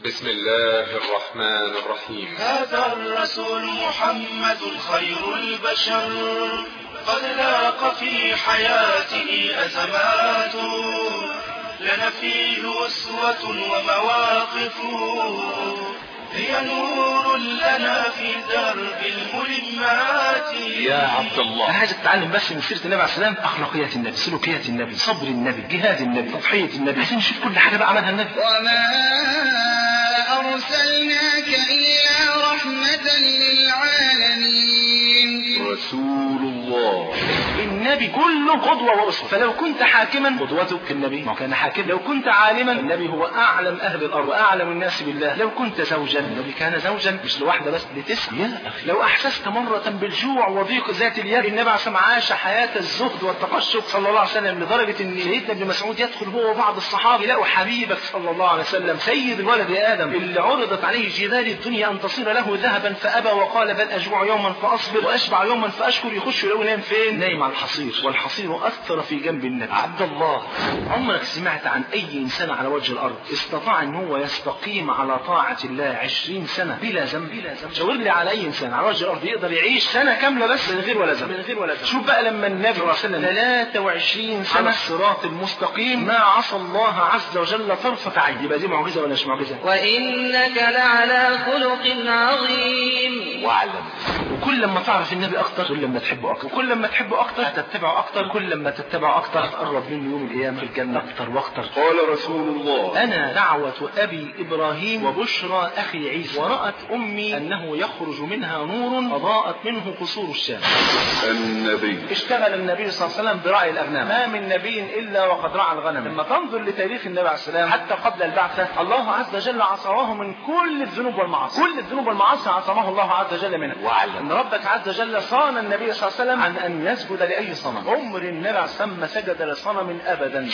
بسم الله الرحمن الرحيم. هذا الرسول محمد خير البشر، قد لاق في حياته أزمات، لنا فيه أسوة ومواقف، هي نور لنا في درب الملمات. يا عبد الله، أنا عايزك تتعلم بس من سيرة النبي عليه السلام، أخلاقيات النبي، سلوكيات النبي، صبر النبي، جهاد النبي، تضحية النبي. عايزين نشوف كل حاجة بقى عملها النبي. وما أرسلناك إلا رحمة للعالمين. رسول الله النبي كله قدوة وأسوة، فلو كنت حاكما قدوتك النبي، ما كان حاكم. لو كنت عالما النبي هو أعلم أهل الأرض وأعلم الناس بالله. لو كنت زوجا النبي كان زوجا، مش لواحدة بس، لتسعة. يا أخي لو أحسست مرة بالجوع وضيق ذات اليد، النبي عليه الصلاة والسلام عاش حياة الزهد والتقشف صلى الله عليه وسلم، لدرجة إن سيدنا ابن مسعود يدخل هو وبعض الصحابة يلاقوا حبيبك صلى الله عليه وسلم سيد الولد آدم اللي عرضت عليه جبال الدنيا أن تصير له ذهبا فأبى وقال بل أجوع يوما فأصبر وأشبع يوما فأشكر. يخش يلاقوا نايم فين؟ نايم على الحصير، والحصير أثر في جنب النبي. عبد الله، عمرك سمعت عن أي إنسان على وجه الأرض استطاع أن هو يستقيم على طاعة الله 20 سنة بلا ذنب؟ شاور لي على أي إنسان على وجه الأرض يقدر يعيش سنة كاملة بس من غير ولا ذنب. شوف بقى لما النبي صلى الله عليه وسلم 23 سنة على الصراط المستقيم ما عصى الله عز وجل طرفة عين، يبقى دي معجزة ولا مش معجزة؟ وإنك لعلى خلق عظيم. واعلم، وكل ما تعرف النبي أكتر كل ما تحبه أكتر، وكل ما تحبه أكتر هتتبعه أكتر، كل ما تتبعه أكتر تقرب منه يوم القيامة في الجنة أكتر وأكتر. قال رسول الله: أنا دعوة أبي إبراهيم وبشرى أخي عيسى، ورأت أمي أنه يخرج منها نور أضاءت منه قصور الشام. النبي اشتغل النبي صلى الله عليه وسلم برعي الأغنام، ما من نبي إلا وقد رعى الغنم. لما تنظر لتاريخ النبي عليه السلام حتى قبل البعثة، الله عز وجل عصمه من كل الذنوب والمعاصي، كل الذنوب والمعاصي عصمه الله عز وجل منها. واعلم أن ربك عز وجل صان النبي صلى الله عليه وسلم عن أن يسجد لأي صنم. عمر النبي عليه السلام ما سجد لصنم أبدا.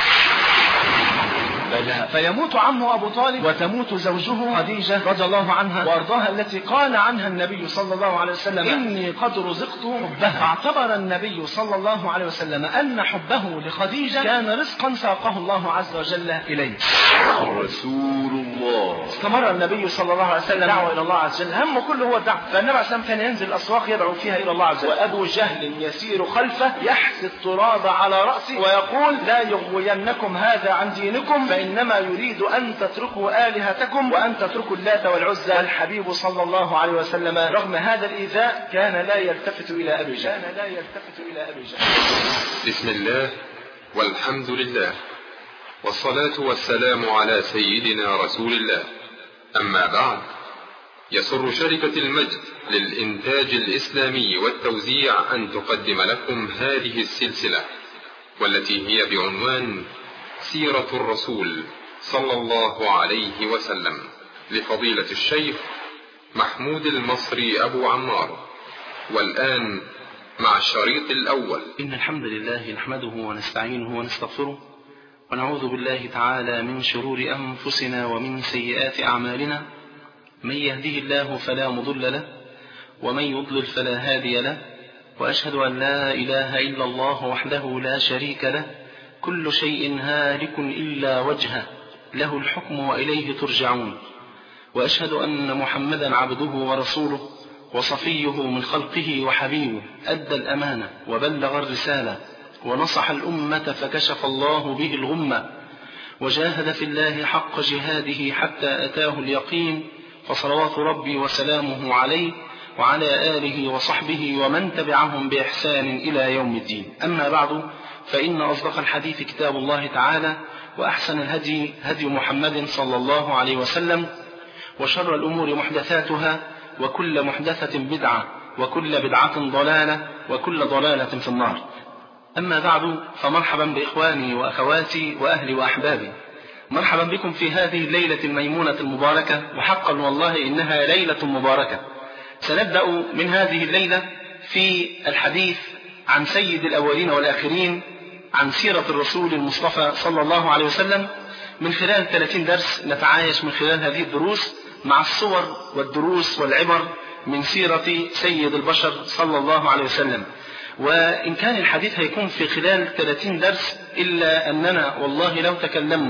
فيموت عمه أبو طالب وتموت زوجه خديجة رضي الله عنها وأرضاها، التي قال عنها النبي صلى الله عليه وسلم إني قد رزقت حبها. اعتبر النبي صلى الله عليه وسلم أن حبه لخديجة كان رزقا ساقه الله عز وجل إليه. رسول الله. استمر النبي صلى الله عليه وسلم دعوة إلى الله عز وجل، همه كله هو الدعوة. فالنبي عليه السلام كان ينزل الأسواق يدعو فيها إلى الله عز وجل، وأبو جهل يسير خلفه يحث التراب على رأسه ويقول لا يغوينكم هذا عن دينكم، فإنما يريد أن تتركوا آلهتكم وأن تتركوا اللات والعزى. والحبيب صلى الله عليه وسلم رغم هذا الإيذاء كان لا يلتفت إلى أبي جهل. بسم الله والحمد لله والصلاة والسلام على سيدنا رسول الله. أما بعد، يسر شركة المجد للإنتاج الإسلامي والتوزيع أن تقدم لكم هذه السلسلة، والتي هي بعنوان سيرة الرسول صلى الله عليه وسلم، لفضيلة الشيخ محمود المصري أبو عمار. والآن مع الشريط الأول. إن الحمد لله نحمده ونستعينه ونستغفره، ونعوذ بالله تعالى من شرور أنفسنا ومن سيئات أعمالنا. من يهده الله فلا مضل له، ومن يضلل فلا هادي له، وأشهد أن لا إله إلا الله وحده لا شريك له، كل شيء هالك إلا وجهه، له الحكم وإليه ترجعون. وأشهد أن محمدا عبده ورسوله وصفيه من خلقه وحبيبه، أدى الأمانة وبلغ الرسالة ونصح الأمة فكشف الله به الغمة، وجاهد في الله حق جهاده حتى أتاه اليقين، فصلوات ربي وسلامه عليه وعلى آله وصحبه ومن تبعهم بإحسان إلى يوم الدين. أما بعد، فإن أصدق الحديث كتاب الله تعالى، وأحسن الهدي هدي محمد صلى الله عليه وسلم، وشر الأمور محدثاتها، وكل محدثة بدعة، وكل بدعة ضلالة، وكل ضلالة في النار. أما بعد، فمرحبا بإخواني وأخواتي وأهلي وأحبابي، مرحبا بكم في هذه الليلة الميمونة المباركة، وحقا والله إنها ليلة مباركة. سنبدأ من هذه الليلة في الحديث عن سيد الأولين والآخرين، عن سيرة الرسول المصطفى صلى الله عليه وسلم، من خلال 30 درس نتعايش من خلال هذه الدروس مع الصور والدروس والعبر من سيرة سيد البشر صلى الله عليه وسلم. وإن كان الحديث هيكون في خلال 30 درس، إلا أننا والله لو تكلمنا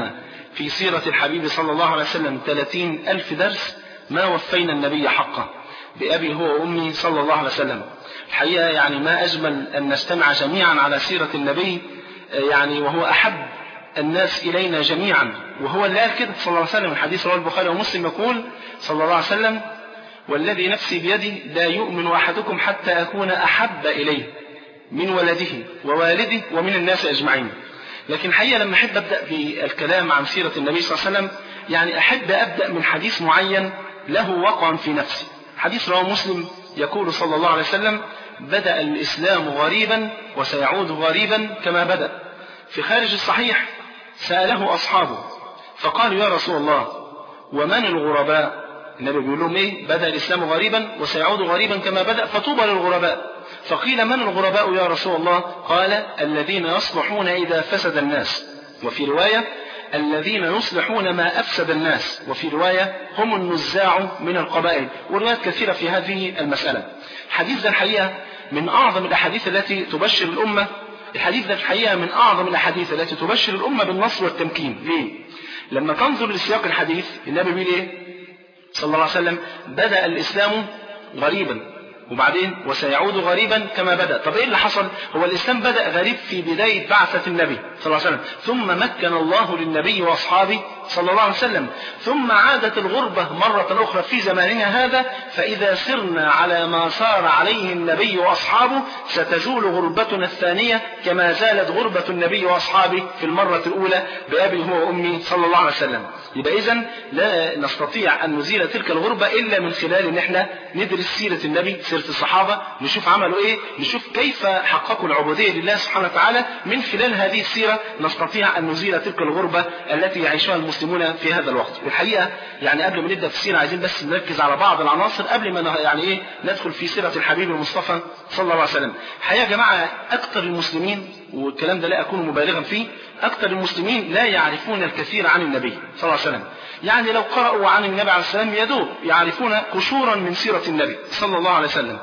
في سيرة الحبيب صلى الله عليه وسلم 30,000 درس ما وفينا النبي حقه بأبي هو وأمي صلى الله عليه وسلم. الحقيقة يعني ما أجمل أن نجتمع جميعا على سيرة النبي، يعني وهو أحب الناس إلينا جميعا، وهو اللي قال كده صلى الله عليه وسلم. الحديث رواه البخاري ومسلم يقول صلى الله عليه وسلم: والذي نفسي بيده لا يؤمن أحدكم حتى أكون أحب إليه من ولده ووالده ومن الناس أجمعين. لكن حقيقة لما أحب أبدأ بالكلام عن سيرة النبي صلى الله عليه وسلم يعني أحب أبدأ من حديث معين له وقع في نفسي. حديث رواه مسلم يقول صلى الله عليه وسلم: بدأ الإسلام غريبا وسيعود غريبا كما بدأ. في خارج الصحيح سأله أصحابه فقالوا: يا رسول الله ومن الغرباء؟ النبي بيقول لهم إيه؟ بدأ الإسلام غريبا وسيعود غريبا كما بدأ فطوبى للغرباء. فقيل: من الغرباء يا رسول الله؟ قال: الذين يصلحون إذا فسد الناس، وفي رواية: الذين يصلحون ما أفسد الناس، وفي رواية: هم النزاع من القبائل. وروايات كثيرة في هذه المسألة. الحديث ده الحقيقة من أعظم الأحاديث التي تبشر الأمة. الحديث ده الحقيقة من أعظم الأحاديث التي تبشر الأمة بالنصر والتمكين. ليه؟ لما تنظر لسياق الحديث النبي بيقول إيه صلى الله عليه وسلم؟ بدأ الإسلام غريبا وبعدين وسيعود غريبا كما بدأ. طب ايه اللي حصل؟ هو الإسلام بدأ غريب في بداية بعثة النبي صلى الله عليه وسلم، ثم مكن الله للنبي وأصحابه صلى الله عليه وسلم، ثم عادت الغربة مرة أخرى في زماننا هذا. فإذا سرنا على ما سار عليه النبي وأصحابه ستزول غربتنا الثانية كما زالت غربة النبي وأصحابه في المرة الأولى بأبي هو وأمي صلى الله عليه وسلم. يبقى إذن لا نستطيع أن نزيل تلك الغربة إلا من خلال أن احنا ندرس سيرة النبي، سيرة الصحابة، نشوف عملوا إيه، نشوف كيف حققوا العبودية لله سبحانه وتعالى. من خلال هذه السيرة نستطيع أن نزيل تلك الغربة التي يعيشها المسلمون في هذا الوقت. والحقيقة يعني قبل ما نبدأ في السيرة عايزين بس نركز على بعض العناصر قبل ما يعني إيه ندخل في سيرة الحبيب المصطفى صلى الله عليه وسلم. الحقيقة يا جماعة أكثر المسلمين، والكلام ده لا أكون مبالغا فيه، أكثر المسلمين لا يعرفون الكثير عن النبي صلى الله عليه وسلم. يعني لو قرأوا عن النبي عليه السلام يدوب يعرفون قشورا من سيرة النبي صلى الله عليه وسلم.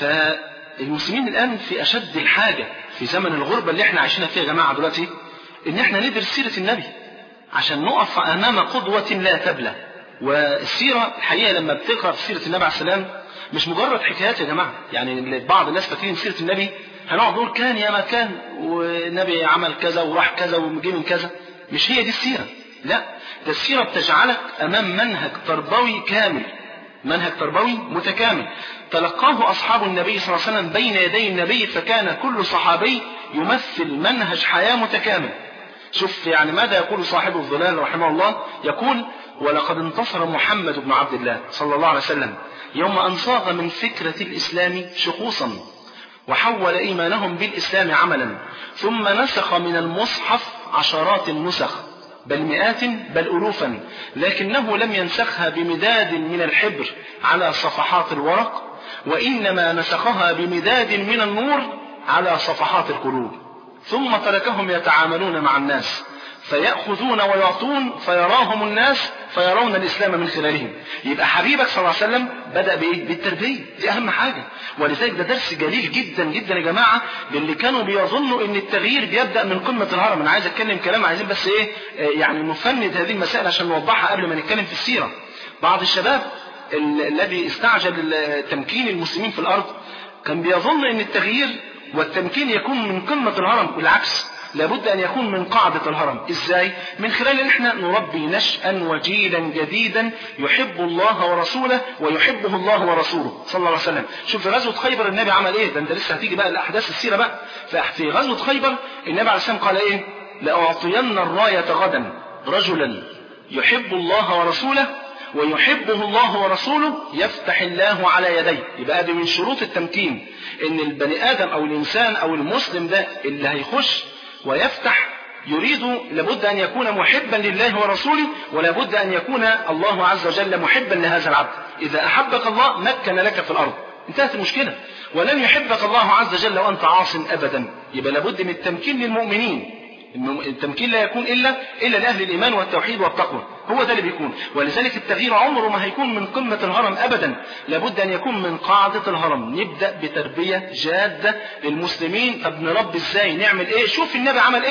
فالمسلمين الآن في أشد الحاجة في زمن الغربة اللي احنا عايشين فيها يا جماعة دلوقتي إن احنا ندرس سيرة النبي عشان نقف أمام قدوة لا تبلى. والسيرة الحقيقة لما بتقرأ في سيرة النبي عليه السلام مش مجرد حكايات يا جماعة. يعني بعض الناس فاكرين سيرة النبي هنقعد نقول كان يا ما كان والنبي عمل كذا وراح كذا وجه من كذا. مش هي دي السيرة، لا، ده السيرة بتجعلك أمام منهج تربوي كامل، منهج تربوي متكامل تلقاه أصحاب النبي صلى الله عليه وسلم بين يدي النبي، فكان كل صحابي يمثل منهج حياة متكامل. شوف يعني ماذا يقول صاحب الظلال رحمه الله؟ يقول: ولقد انتصر محمد بن عبد الله صلى الله عليه وسلم يوم أن صاغ من فكرة الإسلام شخوصا وحول إيمانهم بالإسلام عملا، ثم نسخ من المصحف عشرات النسخ بل مئات بل ألوفا، لكنه لم ينسخها بمداد من الحبر على صفحات الورق، وإنما نسخها بمداد من النور على صفحات القلوب، ثم تركهم يتعاملون مع الناس فيأخذون ويعطون فيراهم الناس فيرون الإسلام من خلالهم. يبقى حبيبك صلى الله عليه وسلم بدأ بإيه؟ بالتربية، دي أهم حاجة. ولذلك ده درس جليل جدا جدا يا جماعة للي كانوا بيظنوا إن التغيير بيبدأ من قمة الهرم. أنا عايز أتكلم كلام، عايزين بس إيه يعني نفند هذه المسائل عشان نوضحها قبل ما نتكلم في السيرة. بعض الشباب الذي استعجل تمكين المسلمين في الأرض كان بيظن إن التغيير والتمكين يكون من قمة الهرم، بالعكس لابد أن يكون من قاعدة الهرم. إزاي؟ من خلال أن احنا نربي نشأ وجيلا جديدا يحب الله ورسوله ويحبه الله ورسوله صلى الله عليه وسلم. شوف في غزوة خيبر النبي عمل إيه؟ ده أنت لسه هتيجي بقى الأحداث السيرة بقى. في غزوة خيبر النبي عليه السلام قال إيه؟ لأعطين الراية غدا رجلا يحب الله ورسوله ويحبه الله ورسوله يفتح الله على يديه. يبقى دي من شروط التمكين، إن البني آدم أو الإنسان أو المسلم ده اللي هيخش ويفتح يريد لابد أن يكون محبا لله ورسوله، ولابد أن يكون الله عز وجل محبا لهذا العبد. إذا أحبك الله مكن لك في الأرض، انتهت المشكلة. ولن يحبك الله عز وجل وأنت عاص أبدا. يبقى لابد من التمكين للمؤمنين. التمكين لا يكون إلا لأهل الإيمان والتوحيد والتقوى، هو ده اللي بيكون. ولذلك التغيير عمره ما هيكون من قمة الهرم أبدا، لابد أن يكون من قاعدة الهرم. نبدأ بتربية جادة للمسلمين. طب نربي إزاي؟ نعمل إيه؟ شوف النبي عمل إيه.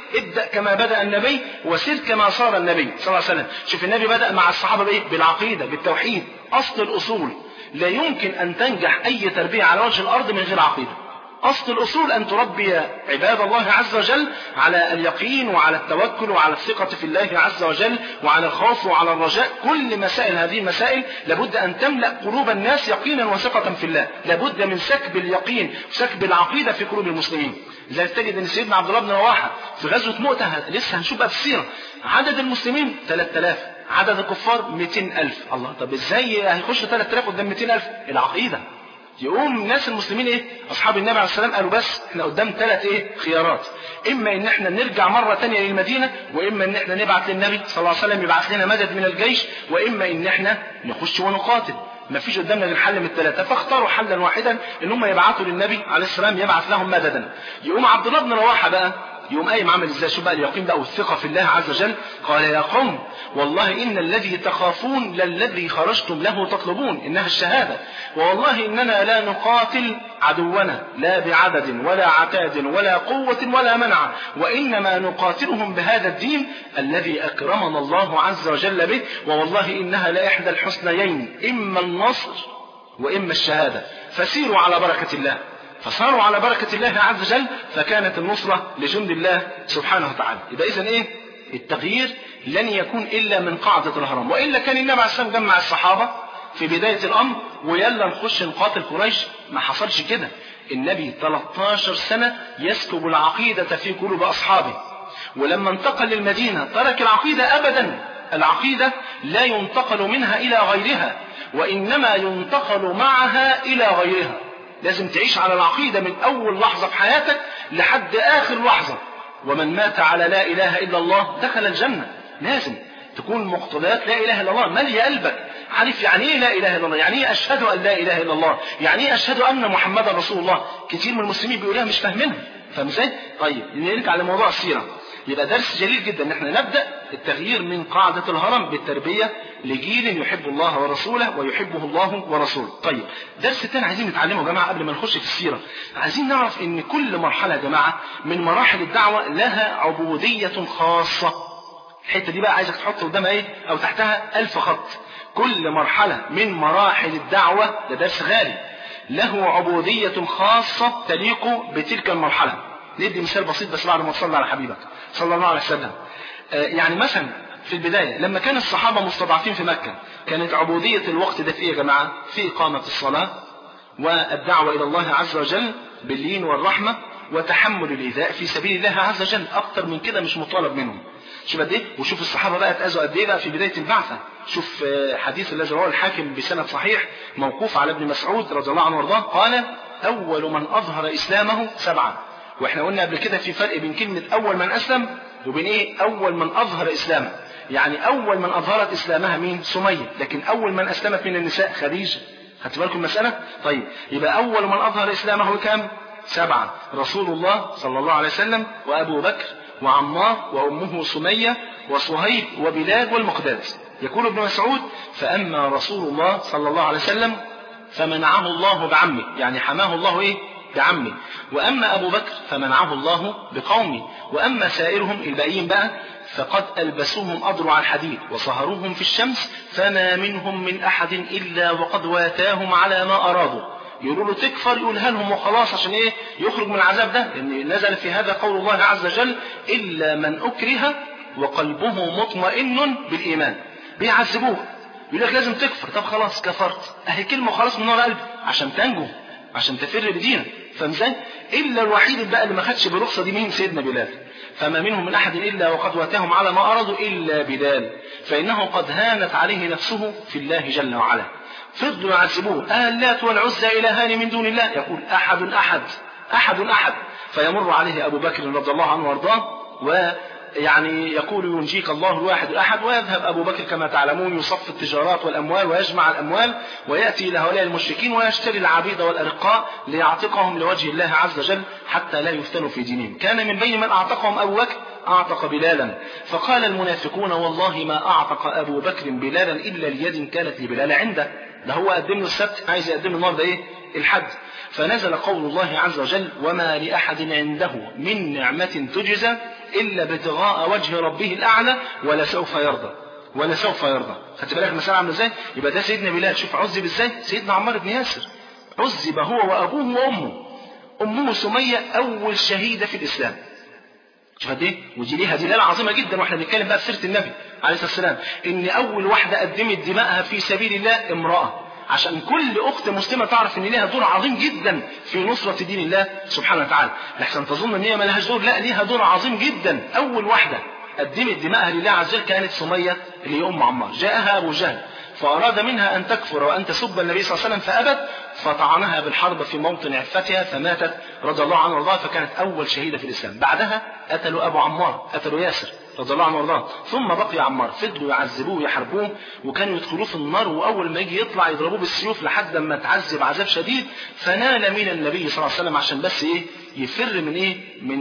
ابدأ كما بدأ النبي وسير كما صار النبي صلى الله عليه وسلم. شوف النبي بدأ مع الصحابة بإيه؟ بالعقيدة، بالتوحيد، أصل الأصول. لا يمكن أن تنجح أي تربية على وجه الأرض من غير عقيدة. أصل الأصول أن تربي عباد الله عز وجل على اليقين وعلى التوكل وعلى الثقة في الله عز وجل وعلى الخوف وعلى الرجاء. كل مسائل هذه المسائل لابد أن تملأ قلوب الناس يقينا وثقة في الله. لابد من سكب اليقين وسكب العقيدة في قلوب المسلمين. لذلك تجد أن سيدنا عبد الله بن رواحة في غزوة مؤتة، لسه هنشوفها في السيرة، عدد المسلمين 3000، عدد الكفار 200,000. الله، طب ازاي هيخشوا 3000 قدام 200,000؟ العقيدة. يقوم الناس المسلمين ايه؟ اصحاب النبي عليه السلام قالوا بس احنا قدام 3 خيارات، اما ان احنا نرجع مرة تانية للمدينة، واما ان احنا نبعث للنبي صلى الله عليه وسلم يبعث لنا مدد من الجيش، واما ان احنا نخش ونقاتل. ما فيش قدامنا غير حل من ال3، فاختاروا حلا واحدا ان هم يبعثوا للنبي عليه السلام يبعث لهم مددا. يقوم عبد الله بن رواحة بقى يقوم قايم عمل ازاي؟ شوف بقى اليقين بقى والثقة في الله عز وجل. قال يا قوم والله إن الذي تخافون للذي خرجتم له تطلبون، إنها الشهادة. والله إننا لا نقاتل عدونا لا بعدد ولا عتاد ولا قوة ولا منع، وإنما نقاتلهم بهذا الدين الذي أكرمنا الله عز وجل به، ووالله إنها لإحدى الحسنيين، إما النصر وإما الشهادة، فسيروا على بركة الله. فصاروا على بركة الله عز وجل، فكانت النصرة لجند الله سبحانه وتعالى. يبقى إذن التغيير لن يكون إلا من قاعدة الهرم، وإلا كان النبي عليه السلام جمع الصحابة في بداية الأمر ويلا نخش نقاتل قريش. ما حصلش كده. النبي 13 سنة يسكب العقيدة في قلوب أصحابه، ولما انتقل للمدينة ترك العقيدة أبدا. العقيدة لا ينتقل منها إلى غيرها، وإنما ينتقل معها إلى غيرها. لازم تعيش على العقيدة من أول لحظة في حياتك لحد آخر لحظة. ومن مات على لا إله إلا الله دخل الجنة. لازم تكون مقتضيات لا إله إلا الله مالية قلبك. عارف يعني إيه لا إله إلا الله؟ يعني إيه أشهد أن لا إله إلا الله؟ يعني إيه أشهد أن محمد رسول الله؟ كتير من المسلمين بيقولها مش فاهمينها. فاهم ازاي؟ طيب نرجع لموضوع السيرة. يبقى درس جليل جدا ان احنا نبدأ التغيير من قاعدة الهرم بالتربية لجيل يحب الله ورسوله ويحبه الله ورسوله. طيب درس تاني عايزين نتعلمه يا جماعة قبل ما نخش في السيرة. عايزين نعرف ان كل مرحلة يا جماعة من مراحل الدعوة لها عبودية خاصة. الحتة دي بقى عايزك تحط قدامها ايه او تحتها 1000 خط. كل مرحلة من مراحل الدعوة ده درس غالي له عبودية خاصة تليق بتلك المرحلة. ندي مثال بسيط بس بعد ما تصلي على حبيبك صلى الله عليه وسلم. يعني مثلا في البداية لما كان الصحابة مستضعفين في مكة كانت عبودية الوقت ده في ايه يا جماعة؟ في إقامة الصلاة والدعوة إلى الله عز وجل باللين والرحمة وتحمل الإيذاء في سبيل الله عز وجل. أكتر من كده مش مطالب منهم. شوف قد ايه، وشوف الصحابة بقى اتأذوا قد ايه بقى في بداية البعثة. شوف حديث الذي رواه الحاكم بسند صحيح موقوف على ابن مسعود رضي الله عنه وارضاه قال أول من أظهر إسلامه 7. واحنا قلنا قبل كده في فرق بين كلمة أول من أسلم وبين ايه أول من أظهر إسلامه. يعني أول من أظهرت إسلامها مين؟ سمية، لكن أول من أسلمت من النساء خديجة. خدت بالكم المسألة؟ طيب يبقى أول من أظهر إسلامه كام؟ 7. رسول الله صلى الله عليه وسلم وأبو بكر وعمار وأمه سمية وصهيب وبلال والمقداد. يقول ابن مسعود فأما رسول الله صلى الله عليه وسلم فمنعه الله بعمه، يعني حماه الله ايه؟ بعمه. وأما أبو بكر فمنعه الله بقومه. وأما سائرهم الباقيين بقى فقد ألبسوهم أضرع الحديد وصهروهم في الشمس فما منهم من أحد إلا وقد واتاهم على ما أرادوا. يقولوا له تكفر يقولها لهم وخلاص عشان ايه؟ يخرج من العذاب ده. لأن نزل في هذا قول الله عز وجل إلا من أكره وقلبه مطمئن بالإيمان. بيعذبوه يقول لك لازم تكفر. طب خلاص كفرت اهي كلمة وخلاص من نار قلبي عشان تنجو عشان تفر بدينك. فمزاي إلا الوحيد بقى اللي ما خدش برخصة دي مين؟ سيدنا بلال. فما منهم من أحد إلا وقد واتاهم على ما أرادوا إلا بلال فإنه قد هانت عليه نفسه في الله جل وعلا. فضلوا يعذبوه اللات والعزى إلهان من دون الله. يقول أحد أحد أحد أحد. فيمر عليه أبو بكر رضي الله عنه وارضاه ويعني يقول ينجيك الله الواحد الأحد. ويذهب أبو بكر كما تعلمون يصف التجارات والأموال ويجمع الأموال ويأتي إلى هؤلاء المشركين ويشتري العبيد والأرقاء ليعتقهم لوجه الله عز وجل حتى لا يفتنوا في دينهم. كان من بين من أعتقهم أبو بكر أعتق بلالا. فقال المنافقون والله ما أعتق أبو بكر بلالا إلا ليد كانت لبلال عنده. ده هو قدم له السبت عايز يقدم له النهارده ايه؟ الحد. فنزل قول الله عز وجل وما لأحد عنده من نعمة تجزى إلا ابتغاء وجه ربه الأعلى ولا سوف يرضى ولا سوف يرضى. خدت بالك المسألة عاملة ازاي؟ يبقى ده سيدنا بلال. شوف عذب ازاي؟ سيدنا عمار بن ياسر عذب هو وأبوه وأمه. أمه سمية أول شهيدة في الإسلام. شوف قد ايه؟ ودي ليها دلالة عظيمة جدا واحنا بنتكلم بقى في سيرة النبي عليه الصلاة والسلام، إن أول واحدة قدمت دماءها في سبيل الله امرأة، عشان كل أخت مسلمة تعرف إن ليها دور عظيم جدا في نصرة دين الله سبحانه وتعالى. لحسن تظن إن هي ما لهاش دور، لا ليها دور عظيم جدا. أول واحدة قدمت دماءها لله عز وجل كانت سمية اللي هي أم عمار. جاءها أبو جهل فأراد منها أن تكفر وأن تسب النبي صلى الله عليه وسلم فأبت، فطعنها بالحرب في موطن عفتها فماتت رضي الله عنها وارضاها، فكانت أول شهيدة في الإسلام. بعدها قتلوا أبو عمار، قتلوا ياسر رضي الله عنه وارضاه. ثم بقي عمار، فضلوا يعذبوه ويحاربوه وكانوا يدخلوه في النار، وأول ما يجي يطلع يضربوه بالسيوف لحد ما تعذب عذاب شديد. فنال من النبي صلى الله عليه وسلم عشان بس إيه؟ يفر من إيه؟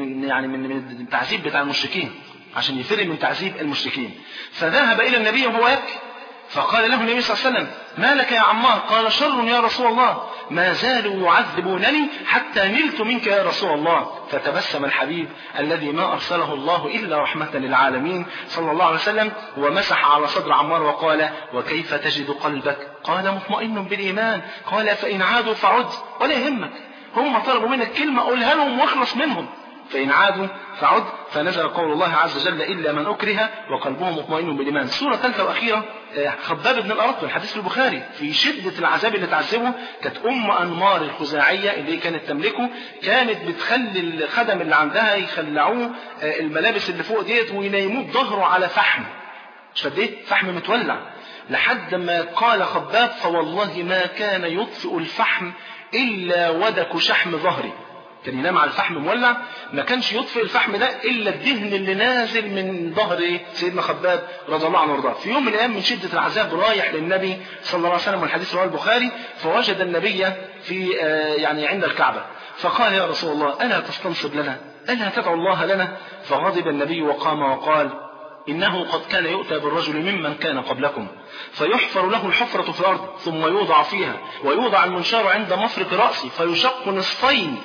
من التعذيب بتاع المشركين، عشان يفر من تعذيب المشركين. فذهب إلى النبي وهو يبكي، فقال له النبي صلى الله عليه وسلم: ما لك يا عمار؟ قال: شر يا رسول الله، ما زالوا يعذبونني حتى نلت منك يا رسول الله. فتبسم الحبيب الذي ما أرسله الله إلا رحمة للعالمين صلى الله عليه وسلم، ومسح على صدر عمار وقال: وكيف تجد قلبك؟ قال: مطمئن بالإيمان. قال: فإن عادوا فعد ولا يهمك، هم طلبوا منك كلمة قولها لهم واخلص منهم، فإن عادوا فعد. فنزل قول الله عز وجل: إلا من أكره وقلبه مطمئن بالإيمان. سورة ثالثة وأخيرة، خباب بن الأرط، الحديث في البخاري، في شدة العذاب اللي تعذبه كانت أم أنمار الخزاعية اللي كانت تملكه، كانت بتخلي الخدم اللي عندها يخلعوه الملابس اللي فوق ديت وينيموه بظهره على فحم، مش قد ايه؟ فحم متولع، لحد ما قال خباب: فوالله ما كان يطفئ الفحم إلا ودك شحم ظهري. كان ينام على الفحم مولع، ما كانش يطفئ الفحم ده إلا الدهن اللي نازل من ظهر سيدنا خباب رضي الله عنه وارضاه. في يوم من الأيام من شدة العذاب رايح للنبي صلى الله عليه وسلم، والحديث رواه البخاري، فوجد النبي في يعني عند الكعبة، فقال: يا رسول الله، ألا تستنصب لنا؟ ألا تدعو الله لنا؟ فغضب النبي وقام وقال: إنه قد كان يؤتى بالرجل ممن كان قبلكم فيحفر له الحفرة في الأرض ثم يوضع فيها، ويوضع المنشار عند مفرق رأسه فيشق نصفين،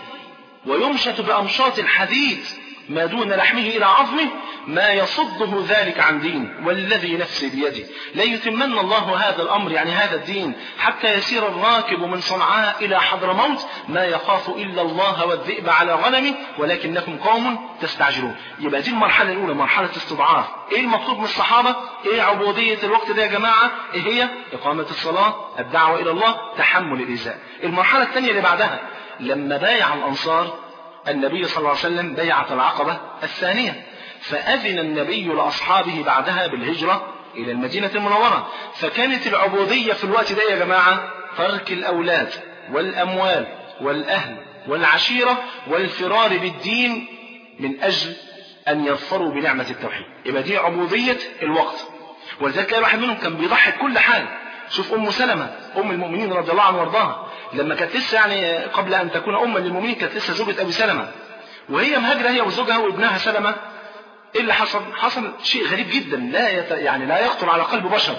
ويمشط بأمشاط الحديد ما دون لحمه إلى عظمه، ما يصده ذلك عن دين، والذي نفسي بيده لا يتمن الله هذا الأمر، يعني هذا الدين، حتى يسير الراكب من صنعاء إلى حضرموت ما يخاف إلا الله والذئب على غنمه ولكنكم قوم تستعجلون. يبقى دي المرحلة الأولى، مرحلة استضعاف. إيه المطلوب من الصحابة؟ إيه عبودية الوقت ده يا جماعة؟ إيه هي؟ إقامة الصلاة، الدعوة إلى الله، تحمل الإيذاء. المرحلة الثانية اللي بعدها لما بايع الأنصار النبي صلى الله عليه وسلم بيعة العقبة الثانية، فأذن النبي لأصحابه بعدها بالهجرة إلى المدينة المنورة. فكانت العبودية في الوقت ده يا جماعة ترك الأولاد والأموال والأهل والعشيرة والفرار بالدين من أجل أن يظفروا بنعمة التوحيد. يبقى دي عبودية الوقت. ولذلك واحد منهم كان بيضحي كل حال. شوف أم سلمة أم المؤمنين رضي الله عنها وارضاها، لما كانت لسه يعني قبل أن تكون أما للمؤمنين كانت لسه زوجة أبي سلمة، وهي مهاجرة هي وزوجها وابنها سلمة. إيه اللي حصل؟ حصل شيء غريب جدا لا يخطر على قلب بشر.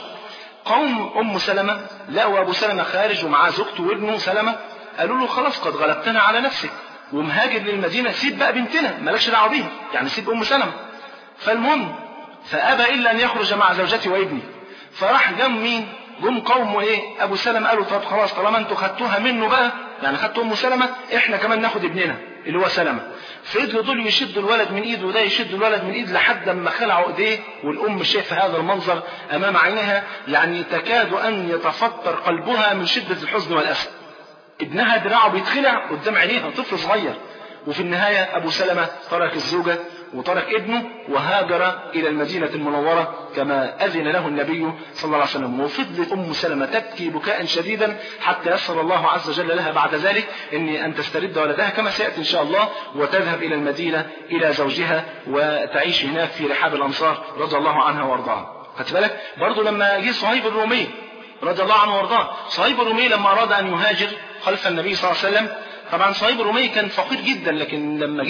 قوم أم سلمة لقوا أبو سلمة خارج ومعاه زوجته وابنه سلمة، قالوا له: خلاص قد غلبتنا على نفسك ومهاجر للمدينة، سيب بقى بنتنا مالكش دعوة بيها، يعني سيب أم سلمة. فالمهم فأبى إلا أن يخرج مع زوجتي وابني. فراح جم مين؟ جم قوم ايه؟ ابو سلمة قالوا: طب خلاص طالما انتوا خدتوها منه بقى، يعني خدتوا ام سلمة، احنا كمان ناخد ابننا اللي هو سلمة. فضلوا دول يشدوا الولد من ايده وده يشد الولد من ايد لحد ما خلعوا ايديه، والام شايفه هذا المنظر امام عينها، يعني تكاد ان يتفطر قلبها من شدة الحزن والاسى. ابنها دراعه بيتخلع قدام عينيها، طفل صغير. وفي النهاية ابو سلمة ترك الزوجة وترك ابنه وهاجر إلى المدينة المنورة كما أذن له النبي صلى الله عليه وسلم. وفضلت أم سلمة تبكي بكاء شديدا حتى يسر الله عز وجل لها بعد ذلك أن تسترد ولدها كما سيأتي إن شاء الله، وتذهب إلى المدينة إلى زوجها وتعيش هناك في رحاب الأنصار رضي الله عنها وارضاها. خدت بالك برضه لما جه صهيب الرومي رضي الله عنه وارضاه. صهيب الرومي لما أراد أن يهاجر خلف النبي صلى الله عليه وسلم، طبعا صهيب الرومي كان فقير جدا، لكن لما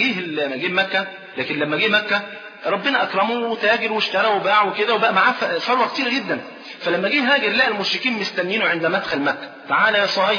جه مكة ربنا أكرمه وتاجر واشترى وباع وكده وبقى معاه ثروة كتير جدا. فلما جه هاجر لقى المشركين مستنينه عند مدخل مكة: تعالى يا صهيب.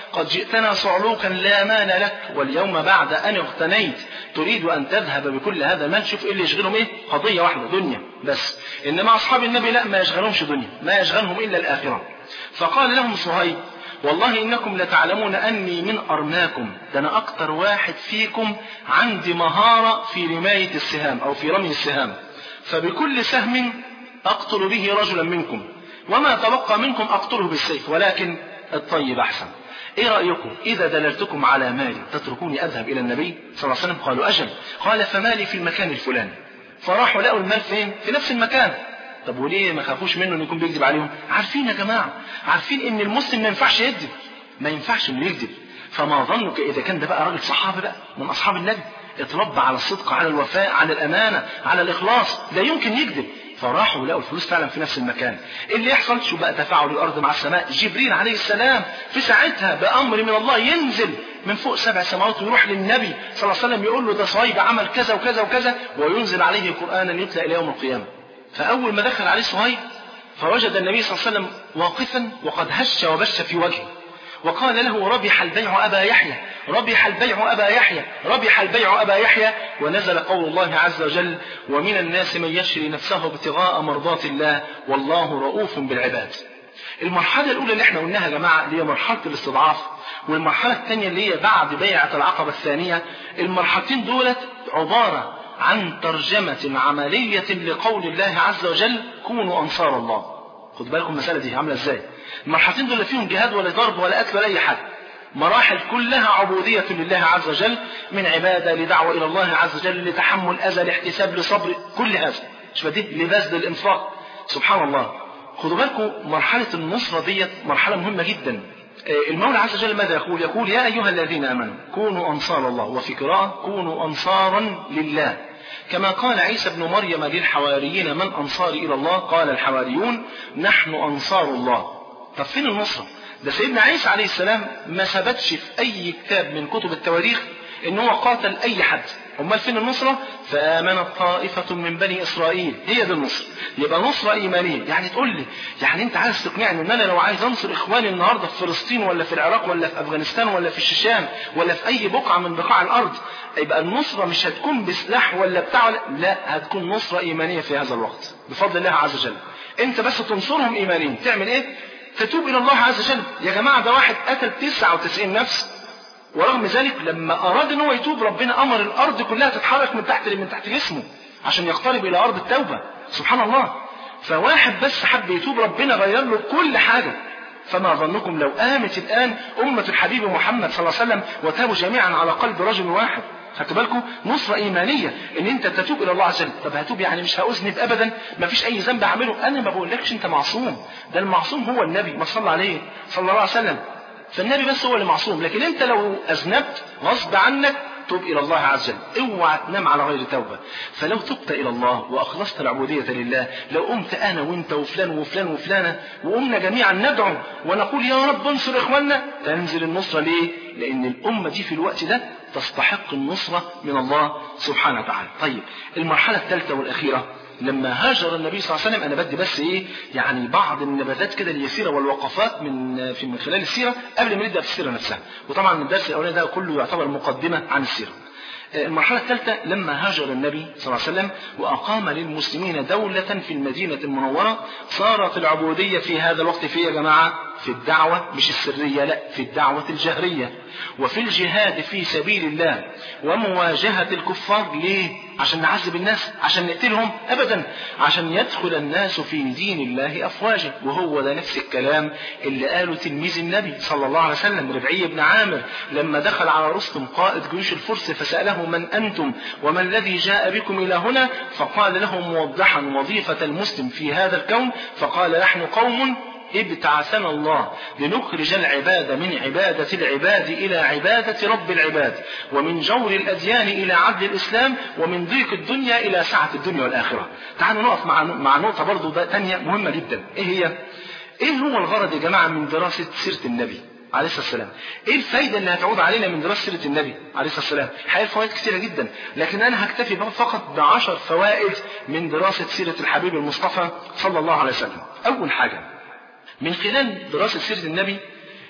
قد جئتنا صعلوكا لا مان لك، واليوم بعد أن اغتنيت تريد أن تذهب بكل هذا المال. شوف إيه اللي يشغلهم، إيه؟ قضية واحدة، دنيا بس. إنما أصحاب النبي لا، ما يشغلهمش دنيا، ما يشغلهم إلا الآخرة. فقال لهم صهيب: والله إنكم لتعلمون أني من أرماكم، ده أنا أكتر واحد فيكم عندي مهارة في رماية السهام أو في رمي السهام، فبكل سهم أقتل به رجلا منكم، وما تبقى منكم أقتله بالسيف، ولكن الطيب أحسن. إيه رأيكم إذا دللتكم على مالي تتركوني أذهب إلى النبي صلى الله عليه وسلم؟ قالوا أجل. قال: فمالي في المكان الفلاني. فراحوا لقوا المال فين؟ في نفس المكان. طب وليه ما خافوش منه ان يكون بيكذب عليهم؟ عارفين يا جماعة، عارفين ان المسلم ما ينفعش يكذب، ما ينفعش انه يكذب. فما ظنك اذا كان ده بقى راجل صحابي بقى من اصحاب النبي، اتربى على الصدق، على الوفاء، على الامانة، على الاخلاص، لا يمكن يكذب. فراحوا لقوا الفلوس فعلا في نفس المكان. اللي يحصل شو بقى؟ تفاعل الارض مع السماء. جبريل عليه السلام في ساعتها بامر من الله ينزل من فوق 7 سماوات ويروح للنبي صلى الله عليه وسلم يقول له ده صهيب عمل كذا وكذا وكذا، وينزل عليه قرآنا يتلى الى يوم القيامة. فأول ما دخل عليه صهيب فوجد النبي صلى الله عليه وسلم واقفا وقد هش وبش في وجهه، وقال له: ربح البيع أبا يحيى، ربح البيع أبا يحيى، ربح البيع أبا يحيى. ونزل قول الله عز وجل: ومن الناس من يشري نفسه ابتغاء مرضات الله والله رؤوف بالعباد. المرحلة الأولى اللي احنا قلناها يا جماعة اللي هي مرحلة الاستضعاف، والمرحلة الثانية اللي هي بعد بيعة العقبة الثانية. المرحلتين دولت عبارة عن ترجمة عملية لقول الله عز وجل: كونوا أنصار الله. خد بالكم المسألة دي عاملة ازاي. المرحلتين دول فيهم جهاد ولا ضرب ولا قتل ولا أي حاجة، مراحل كلها عبودية لله عز وجل، من عبادة لدعوة إلى الله عز وجل، لتحمل أذى، لاحتساب، لصبر، كل هذا مش بديه، لبذل، للإنفاق. سبحان الله. خدوا بالكم مرحلة النصرة ديت مرحلة مهمة جدا. المولى عز وجل ماذا يقول؟ يقول: يا أيها الذين آمنوا كونوا أنصار الله، وفي قراءة كونوا أنصارا لله. كما قال عيسى بن مريم للحواريين: من أنصاري إلى الله؟ قال الحواريون: نحن أنصار الله. طب فين النصرة؟ ده سيدنا عيسى عليه السلام ما ثبتش في أي كتاب من كتب التواريخ إن هو قاتل أي حد. أمال فين النصرة؟ فآمنت طائفة من بني إسرائيل. هي دي النصرة. يبقى نصرة إيمانية. يعني تقول لي يعني أنت عايز تقنعني إن أنا لو عايز أنصر إخواني النهاردة في فلسطين ولا في العراق ولا في أفغانستان ولا في الشيشان ولا في أي بقعة من بقاع الأرض، يبقى النصرة مش هتكون بسلاح ولا بتاع، لا، هتكون نصرة إيمانية في هذا الوقت بفضل الله عز وجل. أنت بس تنصرهم إيمانيا. تعمل إيه؟ تتوب إلى الله عز وجل. يا جماعة ده واحد قتل 99 نفس، ورغم ذلك لما أراد أن هو يتوب ربنا أمر الأرض كلها تتحرك من تحت جسمه عشان يقترب إلى أرض التوبة. سبحان الله. فواحد بس حب يتوب ربنا غير له كل حاجة. فما ظنكم لو قامت الآن أمة الحبيب محمد صلى الله عليه وسلم وتابوا جميعا على قلب رجل واحد؟ خدتوا بالكم؟ نصرة إيمانية إن أنت تتوب إلى الله عز وجل. طب هتوب يعني مش هأذنب أبدا، ما فيش أي ذنب أعمله. أنا ما بقولكش أنت معصوم، ده المعصوم هو النبي ما صلى عليه صلى الله عليه وسلم. فالنبي بس هو اللي معصوم. لكن أنت لو أذنبت غصب عنك توب إلى الله عز وجل. اوعى تنام على غير توبة. فلو تبت إلى الله وأخلصت العبودية لله، لو قمت أنا وأنت وفلان وفلان وفلانة وقمنا جميعا ندعو ونقول يا رب انصر إخواننا، تنزل النصرة. ليه؟ لأن الأمة دي في الوقت ده تستحق النصرة من الله سبحانه وتعالى. طيب المرحلة الثالثة والأخيرة لما هاجر النبي صلى الله عليه وسلم. أنا بدي بس يعني بعض النبذات كده اليسيرة والوقفات من خلال السيرة قبل ما نبدأ في السيرة نفسها. وطبعا الدرس الأولاني ده كله يعتبر مقدمة عن السيرة. المرحلة الثالثة لما هاجر النبي صلى الله عليه وسلم وأقام للمسلمين دولة في المدينة المنورة، صارت العبودية في هذا الوقت في يا جماعة في الدعوة مش السرية، لا، في الدعوة الجهرية وفي الجهاد في سبيل الله ومواجهة الكفار. ليه؟ عشان نعذب الناس؟ عشان نقتلهم؟ أبدا، عشان يدخل الناس في دين الله أفواجا. وهو ده نفس الكلام اللي قاله تلميذ النبي صلى الله عليه وسلم ربعي بن عامر لما دخل على رستم قائد جيوش الفرس فسأله: من أنتم وما الذي جاء بكم إلى هنا؟ فقال له موضحا وظيفة المسلم في هذا الكون، فقال: نحن قوم ابتعثنا الله لنخرج العباد من عبادة العباد إلى عبادة رب العباد، ومن جور الأديان إلى عدل الإسلام، ومن ضيق الدنيا إلى سعة الدنيا والآخرة. تعالوا نقف مع نقطة برضو تانية مهمة جدا. إيه هي؟ إيه هو الغرض يا جماعة من دراسة سيرة النبي عليه الصلاة والسلام؟ إيه الفايدة اللي هتعود علينا من دراسة سيرة النبي عليه الصلاة والسلام؟ حقيقة فوائد كثيرة جدا، لكن أنا هكتفي فقط ب10 فوائد من دراسة سيرة الحبيب المصطفى صلى الله عليه وسلم. أول حاجة من خلال دراسة سيرة النبي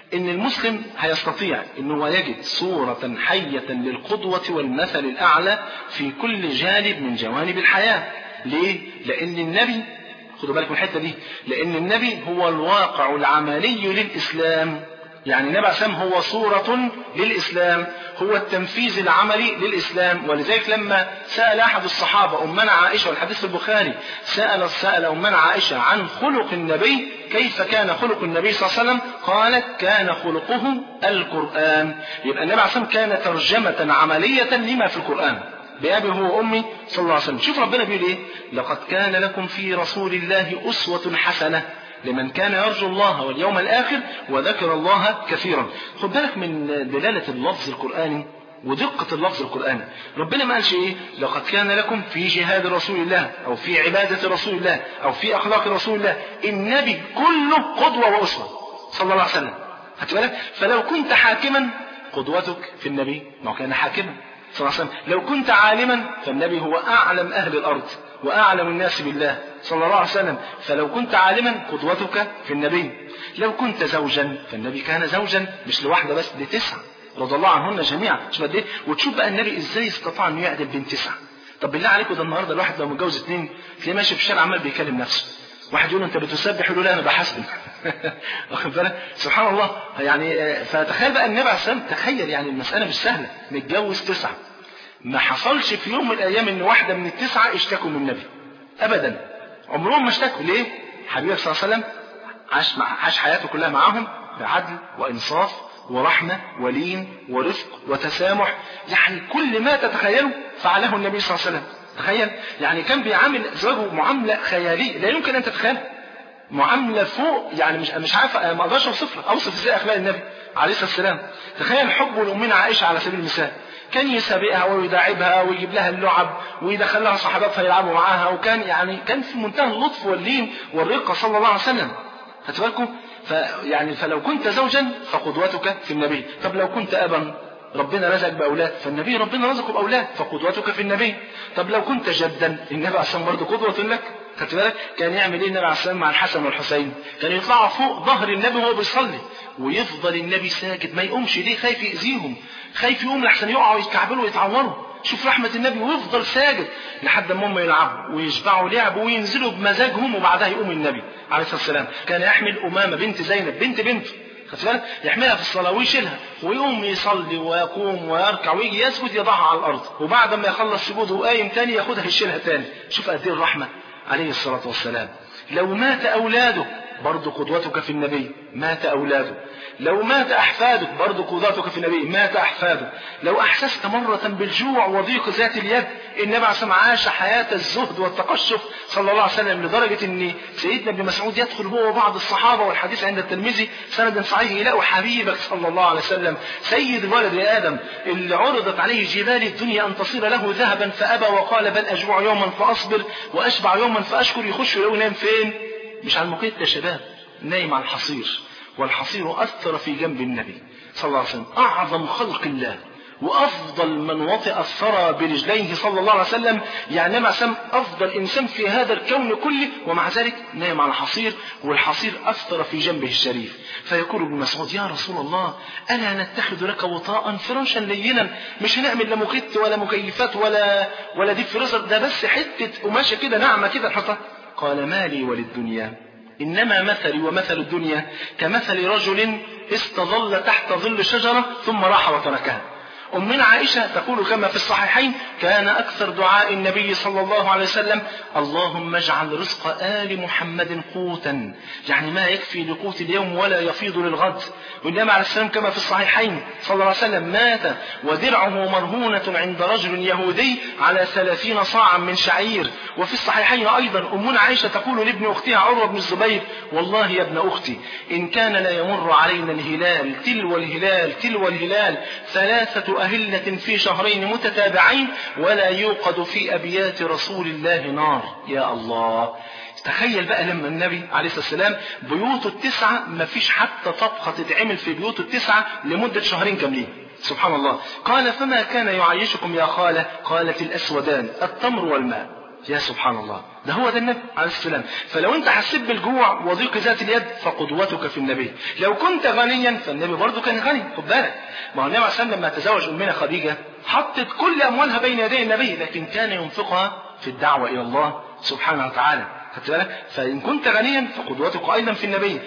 ان المسلم هيستطيع ان هو يجد صورة حية للقدوة والمثل الاعلى في كل جانب من جوانب الحياة. ليه؟ لان النبي، خدوا بالكم الحتة دي، لان النبي هو الواقع العملي للاسلام. يعني النبي عليه السلام هو صورة للإسلام، هو التنفيذ العملي للإسلام. ولذلك لما سأل أحد الصحابة أمنا عائشة، والحديث في البخاري، سأل أمنا عائشة عن خلق النبي، كيف كان خلق النبي صلى الله عليه وسلم؟ قالت كان خلقه القرآن. يبقى النبي عليه السلام كان ترجمة عملية لما في القرآن بأبي هو وأمي صلى الله عليه وسلم. شوف ربنا بيقول إيه؟ لقد كان لكم في رسول الله أسوة حسنة لمن كان يرجو الله واليوم الآخر وذكر الله كثيرا. خد بالك من دلالة اللفظ القرآني ودقة اللفظ القرآني. ربنا ما قالش إيه؟ لقد كان لكم في جهاد رسول الله أو في عبادة رسول الله أو في أخلاق رسول الله. النبي كله قدوة وأسوة صلى الله عليه وسلم. خدت بالك؟ فلو كنت حاكما قدوتك في النبي، ما كان حاكما صلى الله عليه وسلم. لو كنت عالما فالنبي هو أعلم أهل الأرض وأعلم الناس بالله صلى الله عليه وسلم. فلو كنت عالما قدوتك في النبي. لو كنت زوجا فالنبي كان زوجا مش لواحدة بس، لتسعة رضي الله عنهن جميعا. مش قد ايه؟ وتشوف بقى النبي ازاي استطاع انه يعدل بين تسعة. طب بالله عليكم، ده النهارده الواحد لو متجوز 2 تلاقيه ماشي في الشارع عمال بيكلم نفسه. واحد يقول له انت بتسبح، يقول له لا انا بحسبن. واخد بالك؟ سبحان الله. يعني فتخيل بقى النبي عليه السلام، تخيل يعني المسألة مش سهلة، متجوز 9. ما حصلش في يوم من الايام ان واحدة من ال9 اشتكوا من النبي ابدا. عمرهم ما اشتكوا. ليه؟ حبيبي صلى الله عليه وسلم عاش حياته كلها معاهم بعدل وانصاف ورحمة ولين ورفق وتسامح. يعني كل ما تتخيله فعله النبي صلى الله عليه وسلم. تخيل يعني كان بيعامل زوجه معاملة خيالية لا يمكن ان تتخيلها، معاملة فوق يعني مش عارف، ما اقدرش اوصف ازاي اخلاق النبي عليه الصلاة والسلام. تخيل حبه لأمنا عائشة على سبيل المثال، كان يسابقها ويداعبها ويجيب لها اللعب ويدخل لها صحاباتها يلعبوا معاها، وكان يعني كان في منتهى اللطف واللين والرقة صلى الله عليه وسلم. خدتوا بالكم؟ فلو كنت زوجا فقدوتك في النبي. طب لو كنت أبا، ربنا رزقك بأولاد، فالنبي ربنا رزقه بأولاد فقدوتك في النبي. طب لو كنت جدا، النبي عليه الصلاة والسلام برضه قدوة لك. خدت بالك؟ كان يعمل ايه النبي عليه الصلاة والسلام مع الحسن والحسين؟ كان يطلعوا فوق ظهر النبي وهو بيصلي، ويفضل النبي ساجد ما يقومش. ليه؟ خايف يأذيهم، خايف يقوم لحسن يقعوا يتكعبلوا ويتعوروا. شوف رحمة النبي، ويفضل ساجد لحد ما هم يلعبوا ويشبعوا لعب وينزلوا بمزاجهم، وبعدها يقوم النبي عليه الصلاة والسلام. كان يحمل أمامة بنت زينب بنت خدت بالك؟ يحملها في الصلاة ويشيلها ويقوم يصلي ويقوم ويركع ويجي يسجد يضعها على الأرض، وبعد ما يخلص سجوده وقايم تاني ياخدها يشيلها تاني. شوف قد ايه الرحمة عليه الصلاة والسلام. لو مات أولاده برضه قدوتك في النبي، مات أولاده. لو مات أحفادك برضه قدوتك في النبي، مات أحفاده. لو أحسست مرة بالجوع وضيق ذات اليد، النبي عليه الصلاة والسلام عاش حياة الزهد والتقشف صلى الله عليه وسلم، لدرجة أن سيدنا ابن مسعود يدخل هو وبعض الصحابة، والحديث عند الترمذي سند صحيح، يلاقوا حبيبك صلى الله عليه وسلم سيد الولد آدم اللي عرضت عليه جبال الدنيا أن تصير له ذهبا فأبى وقال بل أجوع يوما فأصبر وأشبع يوما فأشكر. يخش يلاقوا نايم فين؟ مش على المقيت يا شباب، نايم على الحصير. والحصير أثر في جنب النبي صلى الله عليه وسلم، أعظم خلق الله وأفضل من وطئ الثرى برجليه صلى الله عليه وسلم. يعني ما سم أفضل إنسان في هذا الكون كله، ومع ذلك نايم على حصير، والحصير أثر في جنبه الشريف. فيقول ابن مسعود يا رسول الله ألا نتخذ لك وطاء فراشا لينا؟ مش هنعمل لا مكت ولا مكيفات ولا دي فريزر، ده بس حتة قماشة كده ناعمة كده نحطها. قال مالي وللدنيا، إنما مثلي ومثل الدنيا كمثل رجل استظل تحت ظل شجرة ثم راح وتركها. أمنا عائشة تقول كما في الصحيحين كان أكثر دعاء النبي صلى الله عليه وسلم اللهم اجعل رزق آل محمد قوتا، يعني ما يكفي لقوت اليوم ولا يفيض للغد. والنبي عليه السلام كما في الصحيحين صلى الله عليه وسلم مات ودرعه مرهونة عند رجل يهودي على 30 صاعا من شعير. وفي الصحيحين أيضا أمنا عائشة تقول لابن أختها عروة بن الزبير والله يا ابن أختي إن كان لا يمر علينا الهلال تلو الهلال تلو الهلال 3 أهلة في شهرين متتابعين ولا يوقد في أبيات رسول الله نار. يا الله، تخيل بقى لما النبي عليه الصلاة والسلام بيوته 9 ما فيش حتى طبخة تتعمل في بيوته 9 لمدة 2 شهر كاملين. سبحان الله. قال فما كان يعيشكم يا خالة؟ قالت الأسودان التمر والماء. يا سبحان الله، ده هو ده النبي عليه السلام. فلو انت حسيت بالجوع وضيق ذات اليد فقدوتك في النبي. لو كنت غنيا فالنبي برضه كان غني. خد بالك، ما هو النبي عليه السلام لما تزوج امنا خديجه حطت كل اموالها بين يدي النبي، لكن كان ينفقها في الدعوه الى الله سبحانه وتعالى. خدت بالك؟ فإن كنت غنيا فقدوتك أيضا في النبي.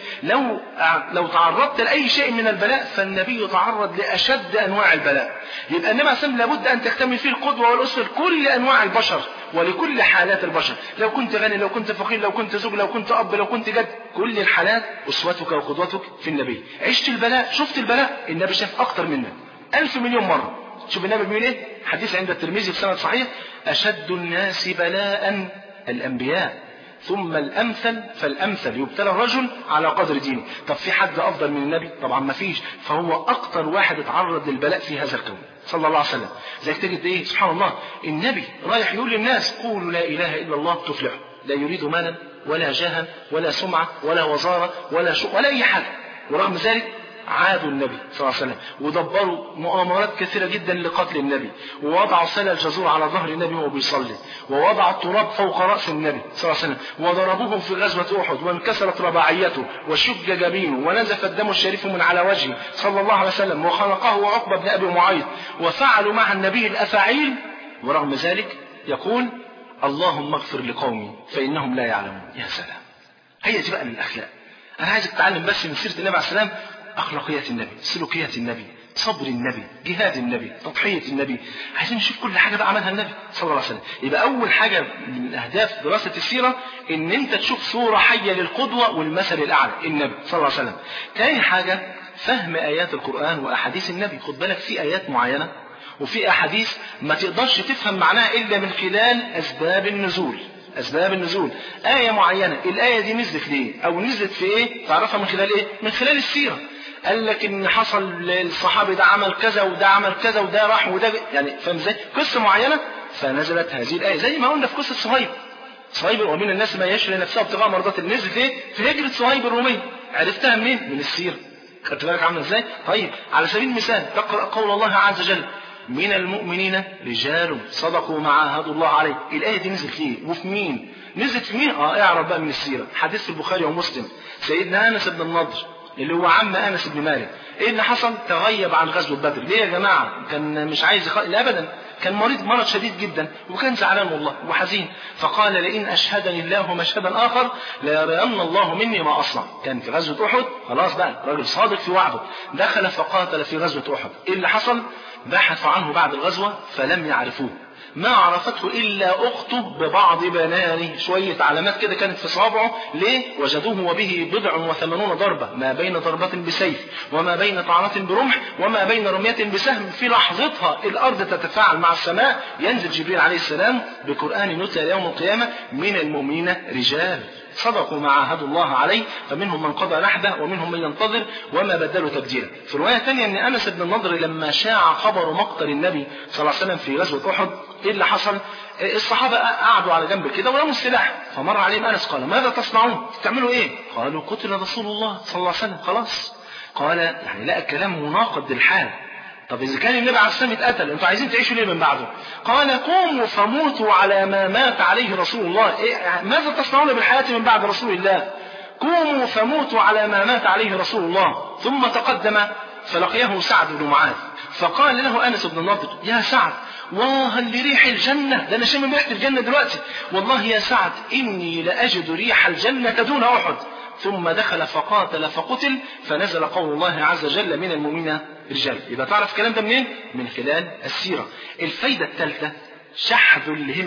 لو تعرضت لأي شيء من البلاء فالنبي يتعرض لأشد أنواع البلاء. يبقى النبي عليه الصلاة والسلام لابد أن تكتمل فيه القدوة والأسوة لكل أنواع البشر ولكل حالات البشر. لو كنت غني، لو كنت فقير، لو كنت زوج، لو كنت أب، لو كنت جد، كل الحالات أسوتك وقدوتك في النبي. عشت البلاء، شفت البلاء، النبي شاف أكتر منك 1000 مليون مرة. شوف النبي بيقول إيه؟ حديث عند الترمذي بسند صحيح: أشد الناس بلاء الأنبياء ثم الأمثل فالأمثل، يبتلى الرجل على قدر دينه. طب في حد أفضل من النبي؟ طبعا ما فيش. فهو أكتر واحد اتعرض للبلاء في هذا الكون صلى الله عليه وسلم. زي تجد إيه سبحان الله، النبي رايح يقول للناس قولوا لا إله إلا الله تفلحوا، لا يريد مالا ولا جاها ولا سمعة ولا وزارة ولا أي حاجة. ورغم ذلك عادوا النبي صلى الله عليه وسلم ودبروا مؤامرات كثيرة جدا لقتل النبي، ووضعوا سلة الجزور على ظهر النبي وهو بيصلي، ووضعوا التراب فوق رأس النبي صلى الله عليه وسلم، وضربوه في غزوة أحد وانكسرت رباعيته وشج جبينه ونزف الدم الشريف من على وجهه صلى الله عليه وسلم، وخنقه عقبة بن أبي معيط، وفعلوا مع النبي الأفاعيل. ورغم ذلك يقول اللهم اغفر لقومي فإنهم لا يعلمون. يا سلام، هي دي بقى من الأخلاق. أنا عايزك تتعلم بس من سيرة النبي عليه السلام أخلاقيات النبي، سلوكيات النبي، صبر النبي، جهاد النبي، تضحية النبي. عايزين نشوف كل حاجة بقى عملها النبي صلى الله عليه وسلم. يبقى أول حاجة من أهداف دراسة السيرة إن أنت تشوف صورة حية للقدوة والمثل الأعلى النبي صلى الله عليه وسلم. تاني حاجة فهم آيات القرآن وأحاديث النبي. خد بالك في آيات معينة وفي أحاديث ما تقدرش تفهم معناها إلا من خلال أسباب النزول. أسباب النزول، آية معينة الآية دي نزلت ليه أو نزلت في إيه تعرفها من خلال إيه؟ من خلال السيرة. قال لك ان حصل الصحابي ده عمل كذا وده عمل كذا وده راح وده يعني فاهم ازاي؟ قصه معينه فنزلت هذه الايه. زي ما قلنا في قصه صهيب ومن الناس ما يشري نفسه ابتغاء مرضات الله. نزلت ايه؟ في هجره صهيب الرومي. عرفتها منين؟ من السيره. خدت بالك عامله ازاي؟ طيب على سبيل المثال تقرا قول الله عز وجل من المؤمنين رجال صدقوا ما عاهدوا الله عليه. الايه دي نزلت ليه وفي مين؟ نزلت في مين؟ اعرف بقى من السيره. حديث في البخاري ومسلم سيدنا انس بن النضر اللي هو عم انس بن مالك. ايه اللي حصل؟ تغيب عن غزوه بدر. ليه يا جماعه؟ كان مش عايز لا ابدا، كان مرض شديد جدا وكان زعلان والله وحزين. فقال لئن اشهدني الله مشهدا اخر ليرين الله مني ما اصنع. كان في غزوه احد، خلاص بقى راجل صادق في وعده، دخل فقاتل في غزوه احد. ايه اللي حصل؟ بحثوا عنه بعد الغزوه فلم يعرفوه، ما عرفته إلا أخته ببعض بنانه، شوية علامات كده كانت في صابعه. ليه؟ وجدوه وبه 89 ضربة، ما بين ضربة بسيف وما بين طعنة برمح وما بين رمية بسهم. في لحظتها الأرض تتفاعل مع السماء، ينزل جبريل عليه السلام بقرآن يتلى يوم القيامة من المؤمنين رجال صدقوا ما عاهدوا الله عليه فمنهم من قضى نحبه ومنهم من ينتظر وما بدلوا تبديلا. في رواية ثانية ان انس بن النضر لما شاع خبر مقتل النبي صلى الله عليه وسلم في غزوة احد، ايه اللي حصل؟ الصحابة قعدوا على جنب كده ورموا السلاح، فمر عليهم انس قال ماذا تصنعون؟ تعملوا ايه؟ قالوا قتل رسول الله صلى الله عليه وسلم. خلاص. قال يعني لا الكلام مناقض للحال. طب إذا كان النبي عليه السلام اتقتل أنتوا عايزين تعيشوا ليه من بعده؟ قال قوموا فموتوا على ما مات عليه رسول الله. إيه ماذا تصنعون بالحياة من بعد رسول الله؟ قوموا فموتوا على ما مات عليه رسول الله. ثم تقدم فلقيه سعد بن معاذ فقال له أنس بن النضر يا سعد واها لريح الجنة، ده أنا شامم ريحة الجنة دلوقتي، والله يا سعد إني لأجد ريح الجنة دون أحد. ثم دخل فقاتل فقتل فنزل قول الله عز وجل من المؤمنين رجال. يبقى تعرف الكلام ده منين؟ من خلال السيرة. الفايدة الثالثة شحذ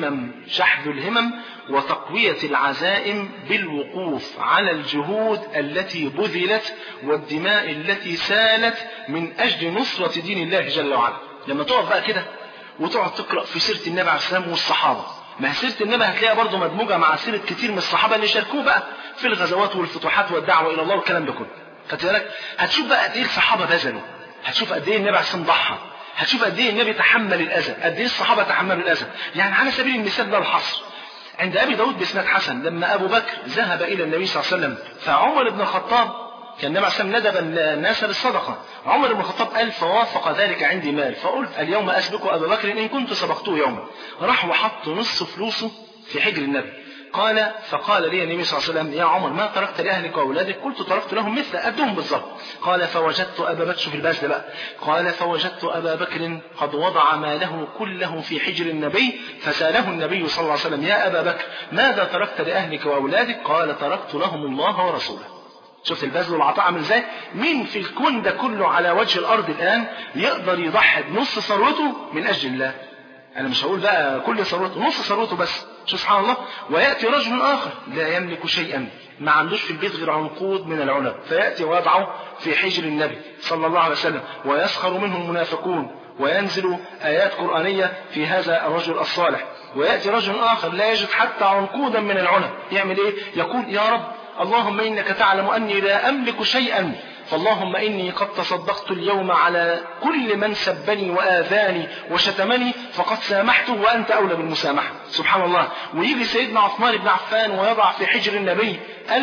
الهمم وتقوية العزائم بالوقوف على الجهود التي بذلت والدماء التي سالت من أجل نصرة دين الله جل وعلا. لما تقف بقى كده وتقعد تقرأ في سيرة النبي عليه السلام والصحابة، ما سيرة النبي هتلاقيها برضه مدموجة مع سيرة كتير من الصحابة اللي شاركوه بقى في الغزوات والفتوحات والدعوة إلى الله والكلام ده كله. خدت بالك؟ هتشوف بقى قد إيه الصحابة بذلوا، هتشوف قد إيه النبي عليه السلام ضحى، هتشوف قد إيه النبي تحمل الأذى، قد إيه الصحابة تحملوا الأذى. يعني على سبيل المثال ده الحصر عند أبي داود بإسناد حسن لما أبو بكر ذهب إلى النبي صلى الله عليه وسلم فعمر بن الخطاب كان النبي عليه السلام ندب الناس بالصدقة. عمر بن الخطاب قال فوافق ذلك عندي مال فقلت اليوم أسبق أبا بكر إن كنت سبقته يوما. راح وحط نص فلوسه في حجر النبي. فقال لي النبي صلى الله عليه وسلم: يا عمر ما تركت لأهلك وأولادك؟ قلت: تركت لهم مثل قدهم بالظبط. قال: فوجدت أبا بكر في البذل بقى. قال: فوجدت أبا بكر قد وضع ماله كله في حجر النبي، فسأله النبي صلى الله عليه وسلم: يا أبا بكر ماذا تركت لأهلك وأولادك؟ قال: تركت لهم الله ورسوله. شفت البذل والعطاء عامل ازاي؟ مين في الكون ده كله على وجه الأرض الآن يقدر يضحي بنص ثروته من أجل الله؟ أنا مش هقول بقى كل ثروته، نص ثروته بس. شو سبحان الله. ويأتي رجل آخر لا يملك شيئا، ما عندوش في البيت غير عنقود من العنب، فيأتي ويضعه في حجر النبي صلى الله عليه وسلم، ويسخر منه المنافقون، وينزل آيات قرآنية في هذا الرجل الصالح. ويأتي رجل آخر لا يجد حتى عنقودا من العنب، يعمل إيه؟ يقول: يا رب اللهم إنك تعلم أني لا أملك شيئا، فاللهم إني قد تصدقت اليوم على كل من سبني وآذاني وشتمني، فقد سامحته وأنت أولى بالمسامحة. سبحان الله. ويجي سيدنا عثمان بن عفان ويضع في حجر النبي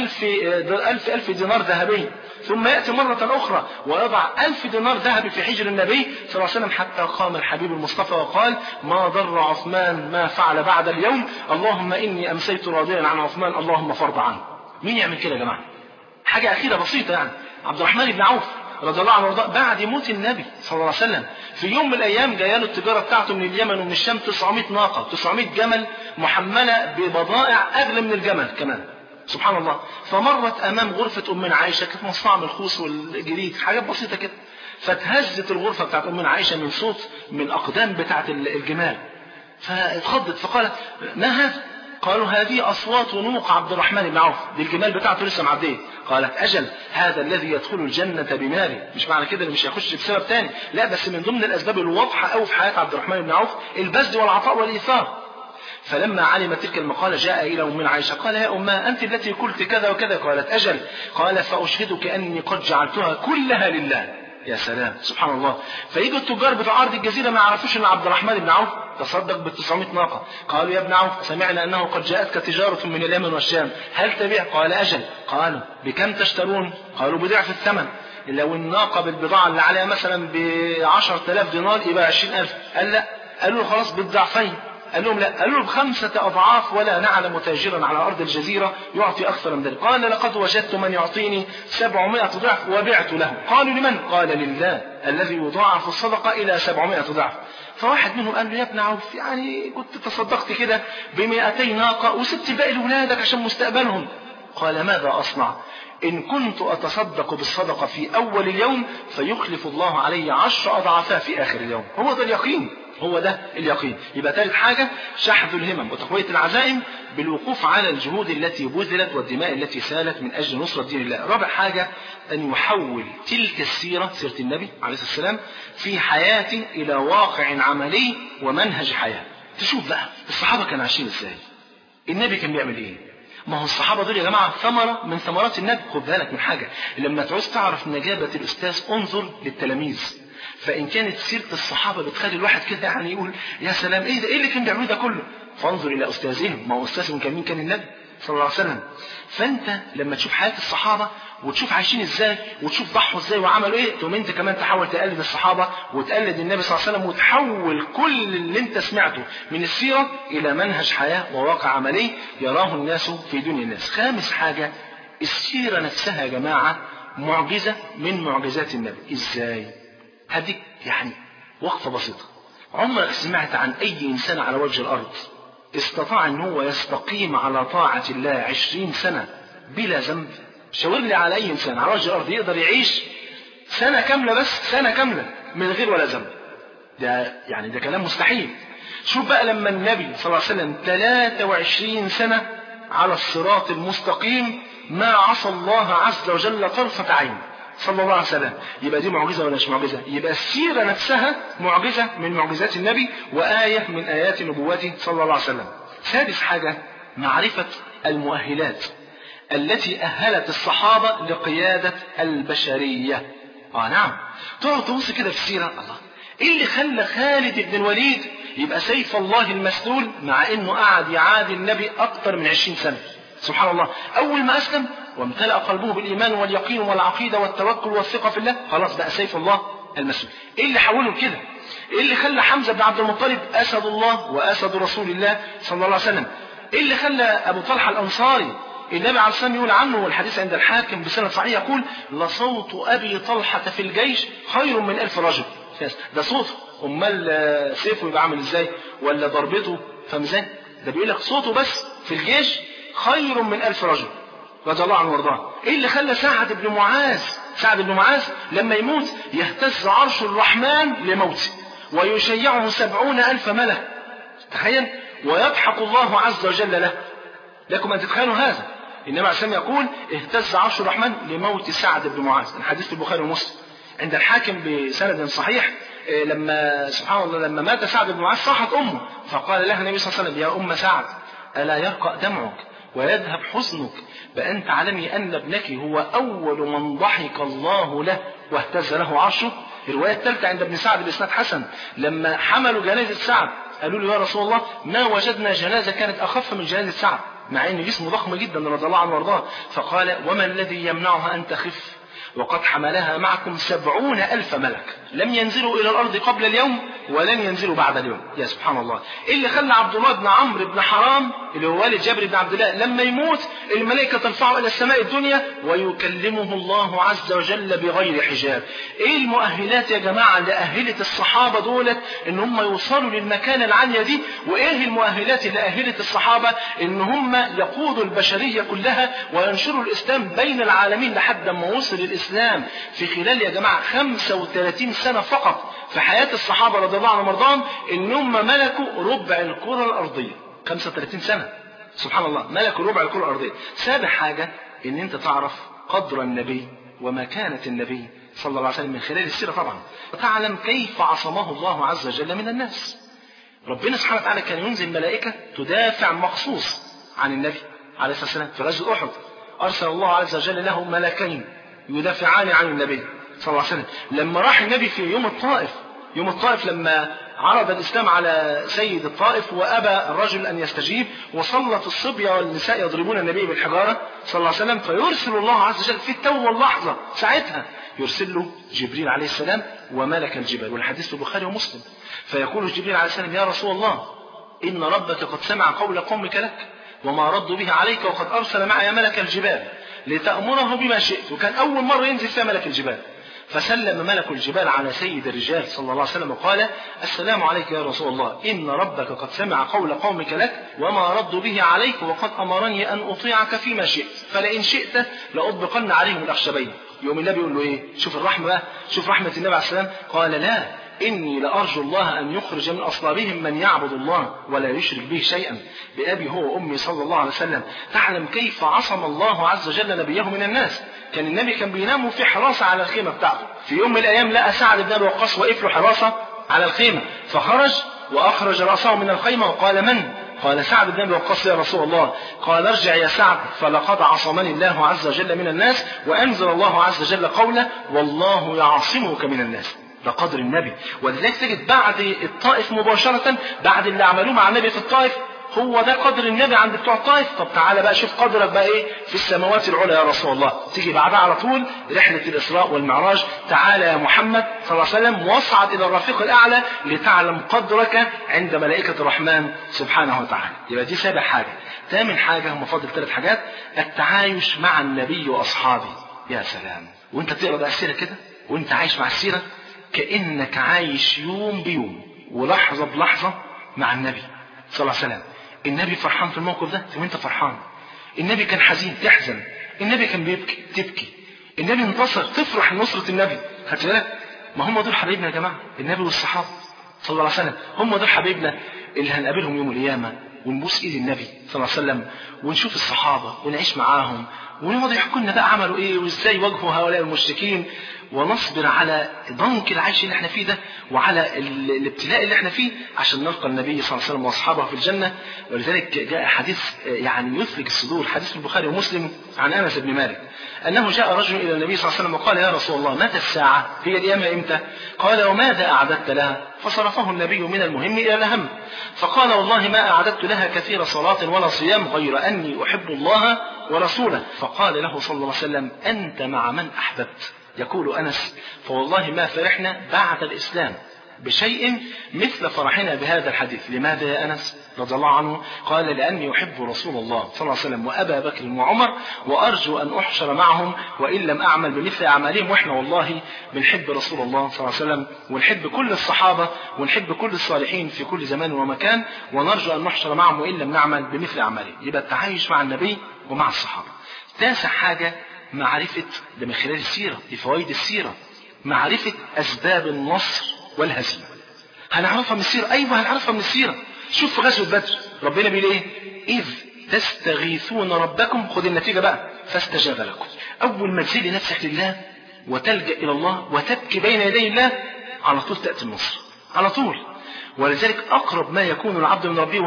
1000 دينار ذهبي، ثم يأتي مرة أخرى ويضع 1000 دينار ذهبي في حجر النبي صلى الله عليه وسلم، حتى قام الحبيب المصطفى وقال: ما ضر عثمان ما فعل بعد اليوم، اللهم إني أمسيت راضيا عن عثمان، اللهم فرض عنه. مين يعمل كده يا جماعة؟ حاجة أخيرة بسيطة يعني. عبد الرحمن بن عوف رضي الله عنه وارضاه، بعد موت النبي صلى الله عليه وسلم في يوم من الأيام جايه له التجارة بتاعته من اليمن ومن الشام 900 ناقة 900 جمل محملة ببضائع أغلى من الجمل كمان. سبحان الله. فمرت أمام غرفة أمنا عائشة، كانت مصنوعة من الخوص والجريد، حاجات بسيطة كده. فتهزت الغرفة بتاعت أمنا عائشة من صوت من الأقدام بتاعت الجمال، فاتخضت فقالت: ما هذا؟ قالوا: هذه أصوات ونوق عبد الرحمن بن عوف، دي الجمال بتاعته لسه معديه. قالت: أجل، هذا الذي يدخل الجنة بماله. مش معنى كده اللي مش هيخش بسبب تاني، لا، بس من ضمن الأسباب الواضحة أوي في حياة عبد الرحمن بن عوف البذل والعطاء والإيثار. فلما علمت تلك المقالة جاء إلى أمنا عائشة قال: يا أماه أنت التي قلت كذا وكذا؟ قالت: أجل. قال: فأشهدك أني قد جعلتها كلها لله. يا سلام، سبحان الله. فيجوا التجار بتوع أرض الجزيرة ما يعرفوش أن عبد الرحمن بن عوف تصدق ب900 ناقة. قالوا: يا ابن عوف سمعنا أنه قد جاءتك تجارة من اليمن والشام، هل تبيع؟ قال: أجل. قالوا: بكم تشترون؟ قالوا: بضعف الثمن. لو الناقة بالبضاعة اللي عليها مثلا ب10,000 دينار يبقى 20,000. قال: لا. قالوا: خلاص بالضعفين. قال لهم: لا. قالوا: ب5 أضعاف، ولا نعلم تاجرا على أرض الجزيرة يعطي أكثر من ذلك. قال: لقد وجدت من يعطيني 700 ضعف وبعت له. قالوا: لمن؟ قال: لله الذي يضاعف الصدقة إلى 700 ضعف. فواحد منهم قال له: يا ابن عوف يعني كنت تصدقت كده ب200 ناقة وسبت باقي لولادك عشان مستقبلهم. قال: ماذا أصنع؟ إن كنت أتصدق بالصدقة في أول اليوم فيخلف الله علي 10 أضعافها في آخر اليوم. هو ده اليقين، هو ده اليقين. يبقى ثالث حاجة شحذ الهمم وتقوية العزائم بالوقوف على الجهود التي بذلت والدماء التي سالت من أجل نصرة دين الله. رابع حاجة أن يحول تلك السيرة، سيرة النبي عليه الصلاة والسلام، في حياته إلى واقع عملي ومنهج حياة. تشوف بقى الصحابة كانوا عايشين إزاي، النبي كان بيعمل إيه. ما هو الصحابة دول يا جماعة ثمرة من ثمرات النبي. خد بالك من حاجة، لما تعوز تعرف نجابة الأستاذ انظر للتلاميذ. فإن كانت سيرة الصحابة بتخلي الواحد كده يعني يقول: يا سلام، إيه ده، إيه اللي كان بيعملوه ده كله؟ فانظر إلى أستاذهم. ما هو أستاذهم كان مين؟ كان النبي صلى الله عليه وسلم. فأنت لما تشوف حياة الصحابة وتشوف عايشين إزاي وتشوف ضحوا إزاي وعملوا إيه، تقوم أنت كمان تحاول تقلد الصحابة وتقلد النبي صلى الله عليه وسلم، وتحول كل اللي أنت سمعته من السيرة إلى منهج حياة وواقع عملي يراه الناس في دنيا الناس. خامس حاجة، السيرة نفسها يا جماعة معجزة من معجزات النبي. إزاي؟ هديك يعني وقفة بسيطة. عمرك سمعت عن أي إنسان على وجه الأرض استطاع أن هو يستقيم على طاعة الله 20 سنة بلا ذنب؟ شاور لي على أي إنسان على وجه الأرض يقدر يعيش سنة كاملة، بس سنة كاملة من غير ولا ذنب. ده كلام مستحيل. شوف بقى لما النبي صلى الله عليه وسلم 23 سنة على الصراط المستقيم ما عصى الله عز وجل طرفة عين صلى الله عليه وسلم. يبقى دي معجزة ولا مش معجزة؟ يبقى السيرة نفسها معجزة من معجزات النبي وآية من آيات نبوته صلى الله عليه وسلم. سادس حاجة، معرفة المؤهلات التي أهلت الصحابة لقيادة البشرية. نعم، تقعد تبص كده في السيرة، الله، إيه اللي خلى خالد بن الوليد يبقى سيف الله المسلول مع إنه قعد يعادي النبي أكثر من 20 سنة؟ سبحان الله. أول ما أسلم وامتلأ قلبه بالإيمان واليقين والعقيدة والتوكل والثقة في الله، خلاص بقى سيف الله المسلول. إيه اللي حوله كده؟ إيه اللي خلى حمزة بن عبد المطلب أسد الله وأسد رسول الله صلى الله عليه وسلم ايه اللي خلى ابو طلحة الانصاري النبي عليه الصلاة والسلام يقول عنه، والحديث عند الحاكم بسند صحيح، يقول لصوت ابي طلحة في الجيش خير من 1000 رجل. ده صوته، امال سيفه يبقى عامل ازاي ولا ضربته؟ فمزان ده بيقول لك صوته بس في الجيش خير من 1000 رجل رضي الله عنه وارضاه. ايه اللي خلى سعد بن معاذ لما يموت يهتز عرش الرحمن لموته ويشيعه 70,000 ملك، تخيل، ويضحك الله عز وجل له. لكم ان تتخيلوا هذا. النبي عليه الصلاه والسلام يقول اهتز عرش الرحمن لموت سعد بن معاذ. الحديث في البخاري ومسلم عند الحاكم بسند صحيح. لما سبحان الله لما مات سعد بن معاذ صاحت امه، فقال لها النبي صلى الله عليه وسلم يا ام سعد الا يرقى دمعك ويذهب حزنك بأن تعلمي أن ابنك هو أول من ضحك الله له واهتز له عرشه. الرواية الثالثة عند ابن سعد بإسناد حسن، لما حملوا جنازة سعد قالوا له يا رسول الله ما وجدنا جنازة كانت أخف من جنازة سعد، مع أن جسمه ضخم جدا رضي الله عنه وارضاه. فقال وما الذي يمنعها أن تخف وقد حملها معكم 70,000 ملك لم ينزلوا إلى الأرض قبل اليوم ولن ينزلوا بعد اليوم. يا سبحان الله. إيه اللي خلى عبد الله بن عمرو بن حرام اللي هو والد جابر بن عبد الله لما يموت الملائكة ترفعه إلى السماء الدنيا ويكلمه الله عز وجل بغير حجاب؟ إيه المؤهلات يا جماعة اللي أهلت الصحابة دولت إن هم يوصلوا للمكانة العالية دي؟ وإيه المؤهلات اللي أهلت الصحابة إن هم يقودوا البشرية كلها وينشروا الإسلام بين العالمين لحد ما وصل الإسلام في خلال يا جماعة 35 سنة فقط في حياة الصحابة رضي الله عنهم وارضاهم إن هم ملكوا ربع الكرة الأرضية. 35 سنة سبحان الله ملكوا ربع الكرة الأرضية. سابع حاجة إن أنت تعرف قدر النبي ومكانة النبي صلى الله عليه وسلم من خلال السيرة طبعا، وتعلم كيف عصمه الله عز وجل من الناس. ربنا سبحانه وتعالى كان ينزل ملائكة تدافع مخصوص عن النبي عليه الصلاة والسلام. في غزوة أحد أرسل الله عز وجل له ملكين يدافعان عن النبي صلى الله عليه وسلم. لما راح النبي في يوم الطائف لما عرض الإسلام على سيد الطائف وأبى الرجل أن يستجيب وصلت الصبية والنساء يضربون النبي بالحجارة صلى الله عليه وسلم، فيرسل الله عز وجل في التو واللحظة ساعتها يرسل له جبريل عليه السلام وملك الجبال، والحديث في البخاري ومسلم. فيقول جبريل عليه السلام يا رسول الله إن ربك قد سمع قول قومك لك وما ردوا به عليك وقد أرسل معي ملك الجبال لتأمره بما شئت. وكان أول مرة ينزل فيها ملك الجبال، فسلم ملك الجبال على سيد الرجال صلى الله عليه وسلم وقال السلام عليك يا رسول الله إن ربك قد سمع قول قومك لك وما ردوا به عليك وقد أمرني أن أطيعك فيما شئت فلئن شئت لأطبقن عليهم الأخشبين. يوم النبي يقول له إيه؟ شوف الرحمة بقى، شوف رحمة النبي عليه السلام. قال لا إني لأرجو الله أن يخرج من أصلابهم من يعبد الله ولا يشرك به شيئا بأبي هو وأمي صلى الله عليه وسلم. تعلم كيف عصم الله عز وجل نبيه من الناس. كان النبي كان بينام في حراسة على الخيمة بتاعته. في يوم من الأيام لقى سعد بن أبي وقاص واقف له حراسة على الخيمة، فخرج وأخرج رأسه من الخيمة وقال من؟ قال سعد بن أبي وقاص يا رسول الله. قال ارجع يا سعد فلقد عصمني الله عز وجل من الناس وأنزل الله عز وجل قوله والله يعصمك من الناس. ده قدر النبي. ولذلك تجد بعد الطائف مباشرة بعد اللي عملوه مع النبي في الطائف هو ده قدر النبي عند بتوع الطائف. طب تعالى بقى شوف قدرك بقى ايه في السماوات العلى يا رسول الله. تيجي بعدها على طول رحلة الإسراء والمعراج. تعالى يا محمد صلى الله عليه وسلم واصعد إلى الرفيق الأعلى لتعلم قدرك عند ملائكة الرحمن سبحانه وتعالى. يبقى دي سابع حاجة. ثامن حاجة هم فاضل 3 حاجات. التعايش مع النبي وأصحابه. يا سلام. وانت بتقرأ بقى السيرة كده وانت عايش مع السيرة كأنك عايش يوم بيوم ولحظة بلحظة مع النبي صلى الله عليه وسلم. النبي فرحان في الموقف ده وانت فرحان. النبي كان حزين تحزن. النبي كان بيبكي تبكي. النبي انتصر تفرح لنصرة النبي. خدت بالك؟ ما هم دول حبايبنا يا جماعة. النبي والصحابة صلى الله عليه وسلم هم دول حبايبنا اللي هنقابلهم يوم القيامة ونبوس ايد النبي صلى الله عليه وسلم ونشوف الصحابة ونعيش معاهم ونقعد يحكوا لنا بقى عملوا ايه وازاي واجهوا هؤلاء المشركين ونصبر على ضنك العيش اللي احنا فيه ده وعلى الابتلاء اللي احنا فيه عشان نلقى النبي صلى الله عليه وسلم واصحابه في الجنة. ولذلك جاء حديث يعني يثلج الصدور، حديث في البخاري ومسلم عن أنس بن مالك أنه جاء رجل إلى النبي صلى الله عليه وسلم وقال يا رسول الله متى الساعة؟ هي القيامة إمتى؟ قال وماذا أعددت لها؟ فصرفه النبي من المهم إلى الأهم فقال والله ما أعددت لها كثير صلاة ولا صيام غير أني أحب الله ورسوله. فقال له صلى الله عليه وسلم أنت مع من أحببت. يقول أنس فوالله ما فرحنا بعد الإسلام بشيء مثل فرحنا بهذا الحديث. لماذا يا أنس رضي الله عنه؟ قال لأني أحب رسول الله صلى الله عليه وسلم وأبا بكر وعمر وأرجو أن أحشر معهم وإن لم أعمل بمثل أعمالهم. وإحنا والله بنحب رسول الله صلى الله عليه وسلم ونحب كل الصحابة ونحب كل الصالحين في كل زمان ومكان، ونرجو أن نحشر معهم وإن لم نعمل بمثل أعمالهم. يبقى التعايش مع النبي ومع الصحابة. تاسع حاجة معرفة، ده من خلال السيرة، دي فوائد السيرة، معرفة أسباب النصر والهزيمة. هنعرفها من السيرة، أيوة هنعرفها من السيرة. شوف في غزوة بدر ربنا بيقول إيه؟ إذ تستغيثون ربكم، خد النتيجة بقى، فاستجاب لكم. أول ما تزيل نفسك لله وتلجأ إلى الله وتبكي بين يدي الله على طول تأتي النصر على طول. ولذلك أقرب ما يكون العبد من ربه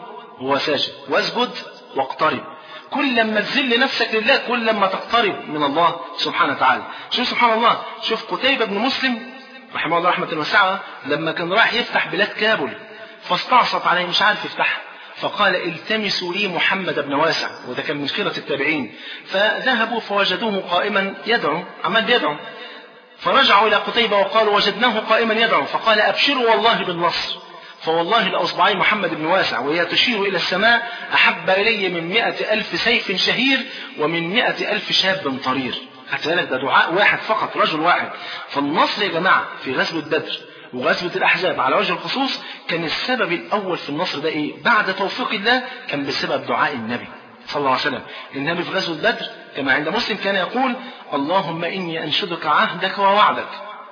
وهو ساجد، واسجد واقترب. كل لما تذل نفسك لله كل لما تقترب من الله سبحانه وتعالى. شوف سبحان الله، شوف قتيبة بن مسلم رحمه الله رحمة واسعة لما كان رايح يفتح بلاد كابل فاستعصت عليه مش عارف يفتحها، فقال التمسوا لي محمد بن واسع، وده كان من خيرة التابعين. فذهبوا فوجدوه قائما يدعو، عمال بيدعو، فرجعوا إلى قتيبة وقالوا وجدناه قائما يدعو، فقال أبشروا والله بالنصر، فوالله لأصبعي محمد بن واسع وهي تشير إلى السماء أحب إلي من 100,000 سيف شهير ومن 100,000 شاب طرير. حتى ذلك ده دعاء واحد فقط، رجل واحد. فالنصر يا جماعة في غزوة بدر وغزوة الأحزاب على وجه الخصوص كان السبب الأول في النصر ده إيه؟ بعد توفيق الله كان بسبب دعاء النبي صلى الله عليه وسلم. النبي في غزوة بدر كما عند مسلم كان يقول اللهم إني أنشدك عهدك ووعدك،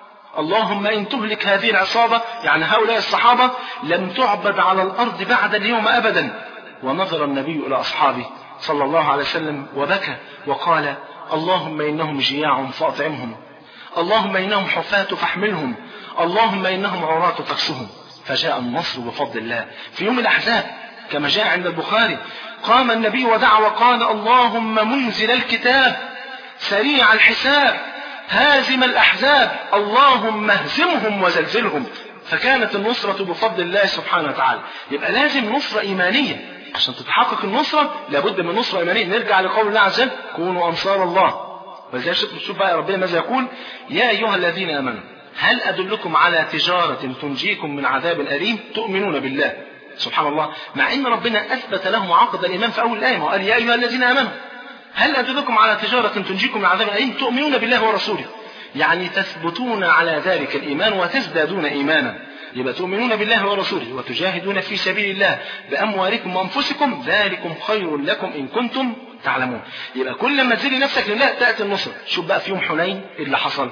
اللهم إن تهلك هذه العصابة يعني هؤلاء الصحابة لم تعبد على الأرض بعد اليوم أبدا. ونظر النبي إلى أصحابه صلى الله عليه وسلم وبكى وقال اللهم إنهم جياع فأطعمهم، اللهم إنهم حفاة فاحملهم، اللهم إنهم عراة فاكسهم. فجاء النصر بفضل الله. في يوم الأحزاب كما جاء عند البخاري قام النبي ودعا وقال اللهم منزل الكتاب سريع الحساب هازم الأحزاب اللهم اهزمهم وزلزلهم. فكانت النصرة بفضل الله سبحانه وتعالى. يبقى لازم نصرة إيمانية عشان تتحقق النصرة، لابد من نصرة إيمانية. نرجع لقول الله عز وجل كونوا أنصار الله. ولذلك شوف بقى ربنا ماذا يقول يا أيها الذين آمنوا هل أدلكم على تجارة تنجيكم من عذاب أليم تؤمنون بالله. سبحان الله، مع أن ربنا أثبت لهم عقد الإيمان في أول الآية وقال يا أيها الذين آمنوا هل أدلكم على تجارة تنجيكم من عذاب أليم تؤمنون بالله ورسوله، يعني تثبتون على ذلك الإيمان وتزدادون إيمانا. يبقى تؤمنون بالله ورسوله وتجاهدون في سبيل الله بأموالكم وأنفسكم ذلكم خير لكم إن كنتم تعلمون. يبقى كل ما تزيل نفسك لله تأتي النصر. شوف بقى في يوم حنين اللي حصل،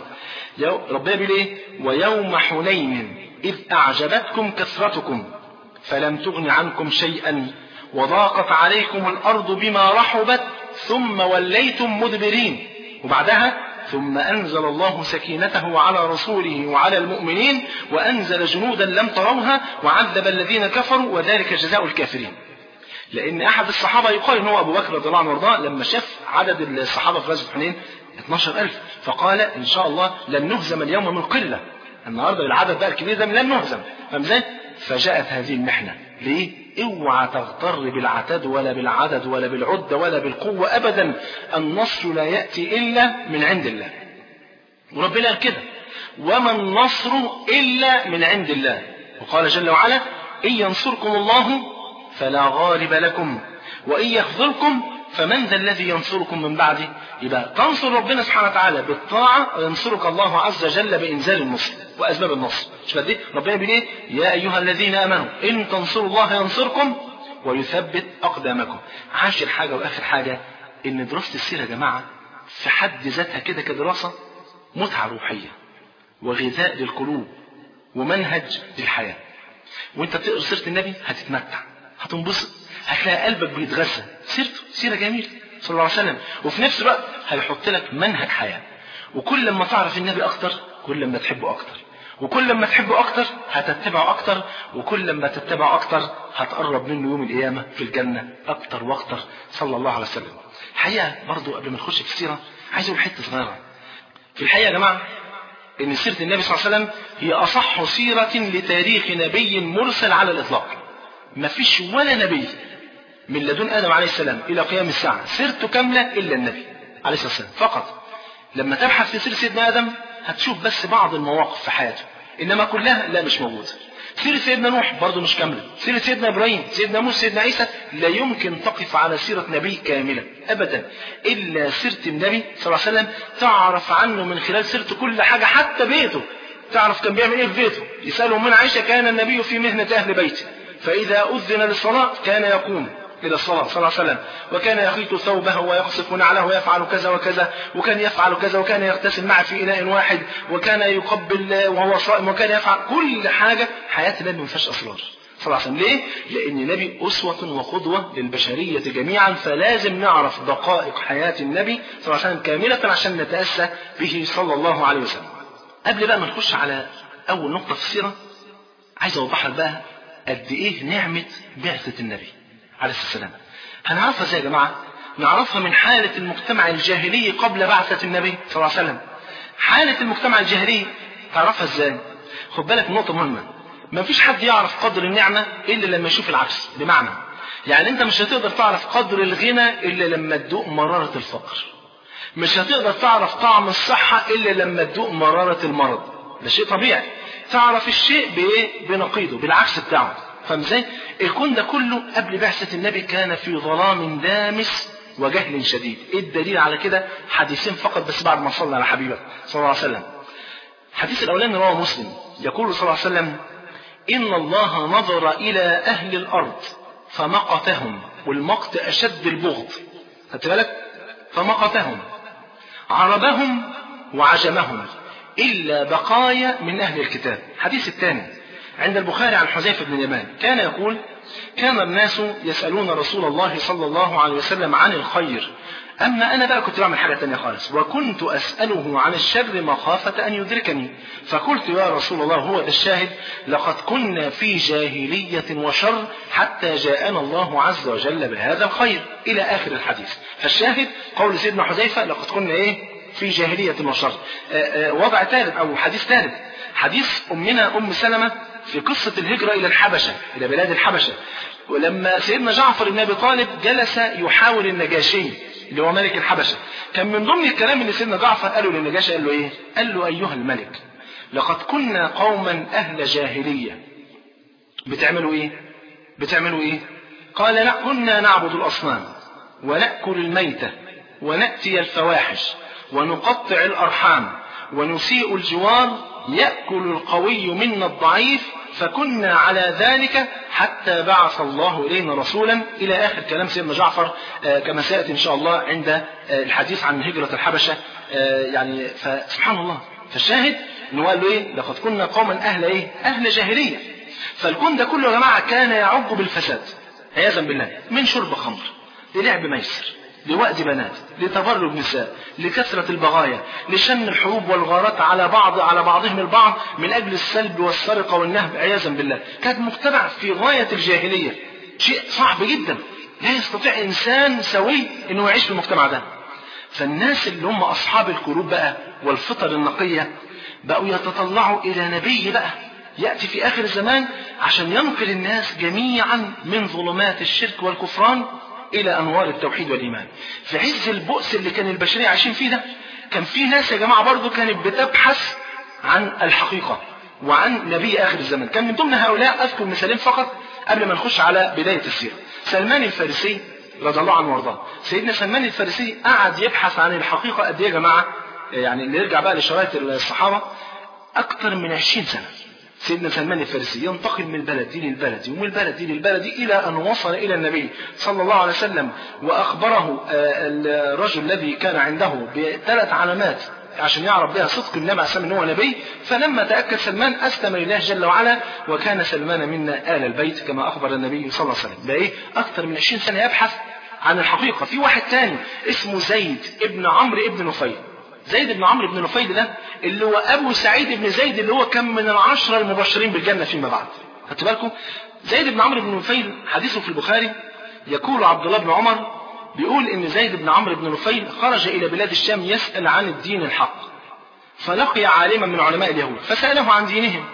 ربنا بيقول إيه ويوم حنين إذ أعجبتكم كثرتكم فلم تغن عنكم شيئا وضاقت عليكم الأرض بما رحبت ثم وليتم مدبرين. وبعدها ثم أنزل الله سكينته على رسوله وعلى المؤمنين وأنزل جنودا لم تروها وعذب الذين كفروا وذلك جزاء الكافرين. لأن أحد الصحابة يقال إنه أبو بكر رضي الله عنه وارضاه لما شاف عدد الصحابة في غزوة حنين 12,000 فقال إن شاء الله لن نهزم اليوم من قلة، النهارده العدد بقى الكبير ده لن نهزم. فجاءت هذه المحنة. ليه؟ اوعى تغتر بالعتاد ولا بالعدد ولا بالعدة ولا بالقوة أبدا. النصر لا يأتي إلا من عند الله، وربنا قال كده وما النصر إلا من عند الله. وقال جل وعلا إن ينصركم الله فلا غالب لكم وإن يخذلكم فمن ذا الذي ينصركم من بعده. يبقى تنصر ربنا سبحانه وتعالى بالطاعة وينصرك الله عز وجل بإنزال النصر وأسباب النصر. مش بدي ربنا بيقول إيه يا أيها الذين آمنوا إن تنصروا الله ينصركم ويثبت أقدامكم. عاشر حاجة وآخر حاجة إن دراسة السيرة يا جماعة في حد ذاتها كده كدراسة متعة روحية وغذاء للقلوب ومنهج للحياة. وانت بتقرأ سيرة النبي هتتمتع هتنبسط هتلاقي قلبك بيتغذى سيرته سيرة جميلة صلى الله عليه وسلم، وفي نفس الوقت هيحط لك منهج حياة. وكل لما تعرف النبي أكتر كل لما تحبه أكتر، وكل لما تحبه أكتر هتتبعه أكتر، وكل لما تتبعه أكتر هتقرب منه يوم القيامة في الجنة أكتر وأكتر صلى الله عليه وسلم. الحقيقة برضو قبل ما نخش في السيرة عايز أقول حتة صغيرة. في الحقيقة يا جماعة إن سيرة النبي صلى الله عليه وسلم هي أصح سيرة لتاريخ نبي مرسل على الإطلاق. ما فيش ولا نبي من لدن آدم عليه السلام إلى قيام الساعة سيرته كاملة إلا النبي عليه الصلاة والسلام فقط. لما تبحث في سيرة سيدنا آدم هتشوف بس بعض المواقف في حياته، إنما كلها لا مش موجودة. سيرة سيدنا نوح برضه مش كاملة، سيرة سيدنا إبراهيم، سيدنا موسى، سيدنا عيسى، لا يمكن تقف على سيرة نبي كاملة أبدا إلا سيرة النبي صلى الله عليه وسلم، تعرف عنه من خلال سيرته كل حاجة، حتى بيته تعرف كان بيعمل إيه في بيته. يسأله من عائشة كان النبي في مهنة أهل بيته فإذا أذن للصلاة كان يقوم إلى الصلاة صلى الله عليه وسلم، وكان يخيط ثوبه ويقصف نعله ويفعل كذا وكذا، وكان يفعل كذا، وكان يغتسل معه في إناء واحد، وكان يقبل وهو صائم، وكان يفعل كل حاجة. حياة النبي ما فيهاش أسرار صلى الله عليه وسلم. ليه؟ لأن النبي أسوة وقدوة للبشرية جميعا، فلازم نعرف دقائق حياة النبي صلى الله عليه وسلم كاملة عشان نتأسى به صلى الله عليه وسلم. قبل بقى ما نخش على أول نقطة في السيرة، عايز أوضح لك بقى قد إيه نعمة بعثة النبي عليه السلام. هنعرفها ازاي يا جماعة؟ نعرفها من حالة المجتمع الجاهلي قبل بعثة النبي صلى الله عليه وسلم. حالة المجتمع الجاهلي تعرفها ازاي؟ خد بالك من نقطة مهمة، ما فيش حد يعرف قدر النعمة إلا لما يشوف العكس. بمعنى يعني انت مش هتقدر تعرف قدر الغنى إلا لما تدوق مرارة الفقر، مش هتقدر تعرف طعم الصحة إلا لما تدوق مرارة المرض. ده شيء طبيعي. تعرف الشيء بإيه؟ بنقيضه، بالعكس بتاعه. فاهم ازاي؟ الكون ده كله قبل بعثة النبي كان في ظلام دامس وجهل شديد. ايه الدليل على كده؟ حديثين فقط بس بعد ما صلى على حبيبك صلى الله عليه وسلم. الحديث الاولاني رواه مسلم، يقول صلى الله عليه وسلم: ان الله نظر الى اهل الارض فمقتهم، والمقت اشد البغض، خدت بالك؟ فمقتهم عربهم وعجمهم الا بقايا من اهل الكتاب. الحديث الثاني عند البخاري عن حذيفة بن اليمان كان يقول: كان الناس يسألون رسول الله صلى الله عليه وسلم عن الخير، أما أنا بقى كنت بعمل حاجة تانية خالص، وكنت أسأله عن الشر مخافة أن يدركني، فقلت يا رسول الله، هو ده الشاهد، لقد كنا في جاهلية وشر حتى جاءنا الله عز وجل بهذا الخير، إلى آخر الحديث. فالشاهد قول سيدنا حذيفة: لقد كنا في جاهلية وشر. وضع ثالث أو حديث ثالث، حديث أمنا أم سلمة في قصة الهجرة إلى الحبشة، إلى بلاد الحبشة، ولما سيدنا جعفر بن أبي طالب جلس يحاور النجاشي اللي هو ملك الحبشة، كان من ضمن الكلام اللي سيدنا جعفر قاله للنجاشي، قال له إيه؟ قال له: أيها الملك، لقد كنا قوما أهل جاهلية. بتعملوا إيه؟ قال: لا، كنا نعبد الأصنام ونأكل الميتة ونأتي الفواحش ونقطع الأرحام ونسيء الجوار، يأكل القوي منا الضعيف، فكنا على ذلك حتى بعث الله إلينا رسولا، إلى آخر كلام سيدنا جعفر كما سيأتي إن شاء الله عند الحديث عن هجرة الحبشة. يعني فسبحان الله. فالشاهد إنه قال له إيه؟ لقد كنا قوما أهل جاهلية. فالكون ده كله يا جماعة كان يعج بالفساد عياذا بالله، من شرب خمر للعب ميسر لوأد بنات لتبرج نساء لكثرة البغايا لشن الحروب والغارات على بعضهم البعض من أجل السلب والسرقة والنهب عياذا بالله. كانت مجتمع في غاية الجاهلية، شيء صعب جدا، لا يستطيع إنسان سوي إنه يعيش في المجتمع ده. فالناس اللي هم أصحاب القلوب بقى والفطر النقية بقوا يتطلعوا إلى نبي بقى يأتي في آخر الزمان عشان ينقل الناس جميعا من ظلمات الشرك والكفران إلى أنوار التوحيد والإيمان. في عز البؤس اللي كان البشرية عايشين فيه ده، كان في ناس يا جماعة برضو كانت بتبحث عن الحقيقة وعن نبي آخر الزمان. كان من ضمن هؤلاء أذكر مثالين فقط قبل ما نخش على بداية السيرة. سلمان الفارسي رضي الله عنه وارضاه. سيدنا سلمان الفارسي قعد يبحث عن الحقيقة قد إيه يا جماعة؟ يعني اللي يرجع بقى لشرايط الصحابة، أكثر من 20 سنة. سيدنا سلمان الفارسي ينتقل من البلد دي للبلد ومن البلد دي للبلد إلى أن وصل إلى النبي صلى الله عليه وسلم، وأخبره الرجل الذي كان عنده ب3 علامات عشان يعرف بها صدق النبي عليه السلام أنه نبي. فلما تأكد سلمان أسلم لله جل وعلا، وكان سلمان منا آل البيت كما أخبر النبي صلى الله عليه وسلم. ده أكثر من 20 سنة يبحث عن الحقيقة. في واحد تاني اسمه زيد ابن عمرو ابن نفيل. زيد بن عمرو بن نفيل ده اللي هو أبو سعيد بن زيد، اللي هو كان من 10 المبشرين بالجنة فيما بعد. خدتوا بالكم؟ زيد بن عمرو بن نفيل حديثه في البخاري، يقول عبد الله بن عمر بيقول إن زيد بن عمرو بن نفيل خرج إلى بلاد الشام يسأل عن الدين الحق، فلقي عالما من علماء اليهود فسأله عن دينهم.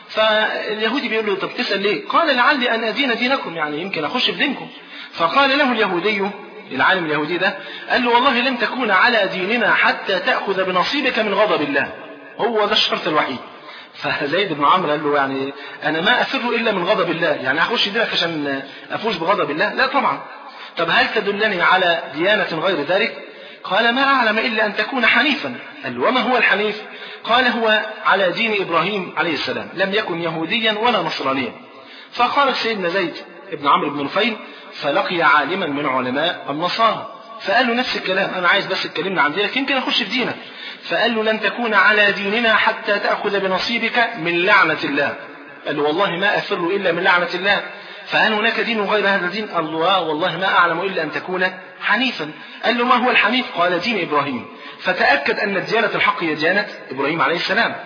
فاليهودي بيقول له: طب تسأل ليه؟ قال: لعلي أن أدين دينكم، يعني يمكن أخش في دينكم. فقال له اليهودي، العالم اليهودي ده، قال له: والله لن تكون على ديننا حتى تأخذ بنصيبك من غضب الله، هو ده الشرط الوحيد. فزيد بن عمرو قال له يعني أنا ما أفر إلا من غضب الله، يعني أخش دينك عشان أفوز بغضب الله؟ لا طبعا. طب هل تدلني على ديانة غير ذلك؟ قال ما أعلم إلا أن تكون حنيفا. قال له وما هو الحنيف؟ قال هو على دين إبراهيم عليه السلام، لم يكن يهوديا ولا نصرانيا. فخرج سيدنا زيد بن عمرو بن نفيل فلقي عالما من علماء النصارى، فقال له نفس الكلام، أنا عايز بس تكلمنا عن دينك يمكن أخش في دينك. فقال له لن تكون على ديننا حتى تأخذ بنصيبك من لعنة الله. قال له والله ما أفر إلا من لعنة الله. فهل هناك دين غير هذا الدين؟ قال له والله ما أعلم إلا أن تكون حنيفا. قال له ما هو الحنيف؟ قال دين إبراهيم. فتأكد أن ديانة الحق هي ديانة إبراهيم عليه السلام.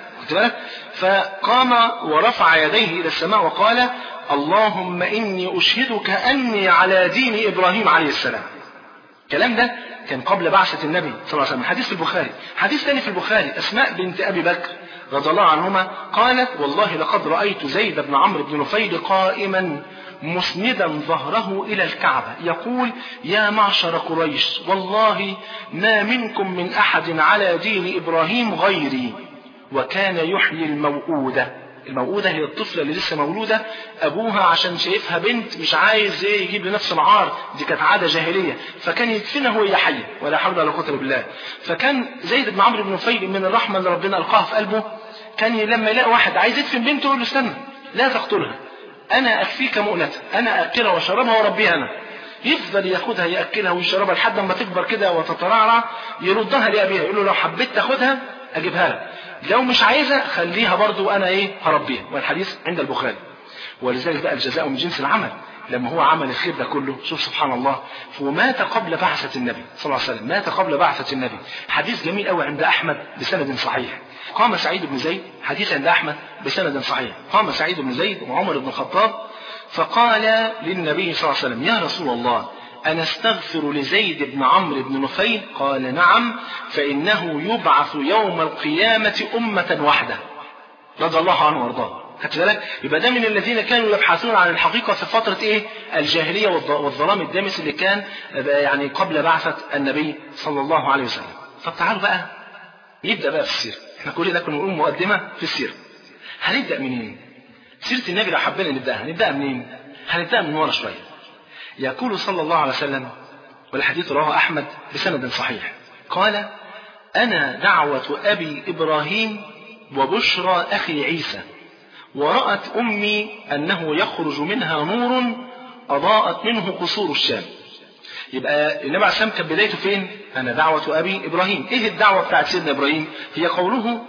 فقام ورفع يديه إلى السماء وقال اللهم إني أشهدك أني على دين إبراهيم عليه السلام. الكلام ده كان قبل بعثة النبي صلى الله عليه وسلم. حديث في البخاري. حديث ثاني في البخاري، أسماء بنت أبي بكر رضي الله عنهما قالت والله لقد رأيت زيد بن عمرو بن نفيل قائما مسندا ظهره إلى الكعبة يقول يا معشر قريش والله ما منكم من أحد على دين إبراهيم غيري. وكان يحيي الموؤودة. الموؤودة هي الطفلة اللي لسه مولودة، أبوها عشان شايفها بنت مش عايز يجيب لنفسه العار، دي كانت عادة جاهلية، فكان يدفنها وهي حية ولا حول ولا قوة إلا بالله. فكان زيد بن عمرو بن نفيل من الرحمة اللي ربنا ألقاها في قلبه، كان لما يلاقي واحد عايز يدفن بنته يقول له استنى لا تقتلها، أنا أكفيك مؤنتها، أنا أكلها وأشربها وأربيها أنا. يفضل ياخدها يأكلها ويشربها لحد ما تكبر كده وتترعرع، يردها لأبيها يقول له لو حبيت تاخدها أجيبها لك، لو مش عايزة خليها برضو أنا هربيها. والحديث عند البخاري. ولذلك بقى الجزاء من جنس العمل. لما هو عمل الخير ده كله، شوف سبحان الله، ومات قبل بعثة النبي صلى الله عليه وسلم، مات قبل بعثة النبي. حديث جميل قوي عند أحمد بسند صحيح. قام سعيد بن زيد، حديث عند أحمد بسند صحيح، قام سعيد بن زيد وعمر بن الخطاب فقال للنبي صلى الله عليه وسلم يا رسول الله أنا استغفر لزيد بن عمرو بن نفيل؟ قال نعم، فإنه يبعث يوم القيامة أمة واحدة. رضي الله عنه وارضاه. خدت بالك؟ يبقى ده من الذين كانوا يبحثون عن الحقيقة في فترة الجاهلية والظلام الدامس اللي كان يعني قبل بعثة النبي صلى الله عليه وسلم. طب تعالوا بقى نبدأ بقى في السيرة. احنا كل ده كنا نقول مقدمة في السيرة. هنبدأ منين؟ سيرة النبي لو حبينا نبدأها منين؟ هنبدأ من ورا شوية. يقول صلى الله عليه وسلم، والحديث رواه أحمد بسند صحيح، قال أنا دعوة أبي إبراهيم وبشرى أخي عيسى، ورأت أمي أنه يخرج منها نور أضاءت منه قصور الشام. يبقى النبي عليه السلام كان بدايته فين؟ أنا دعوة أبي إبراهيم. إيه الدعوة بتاعت سيدنا إبراهيم؟ هي قوله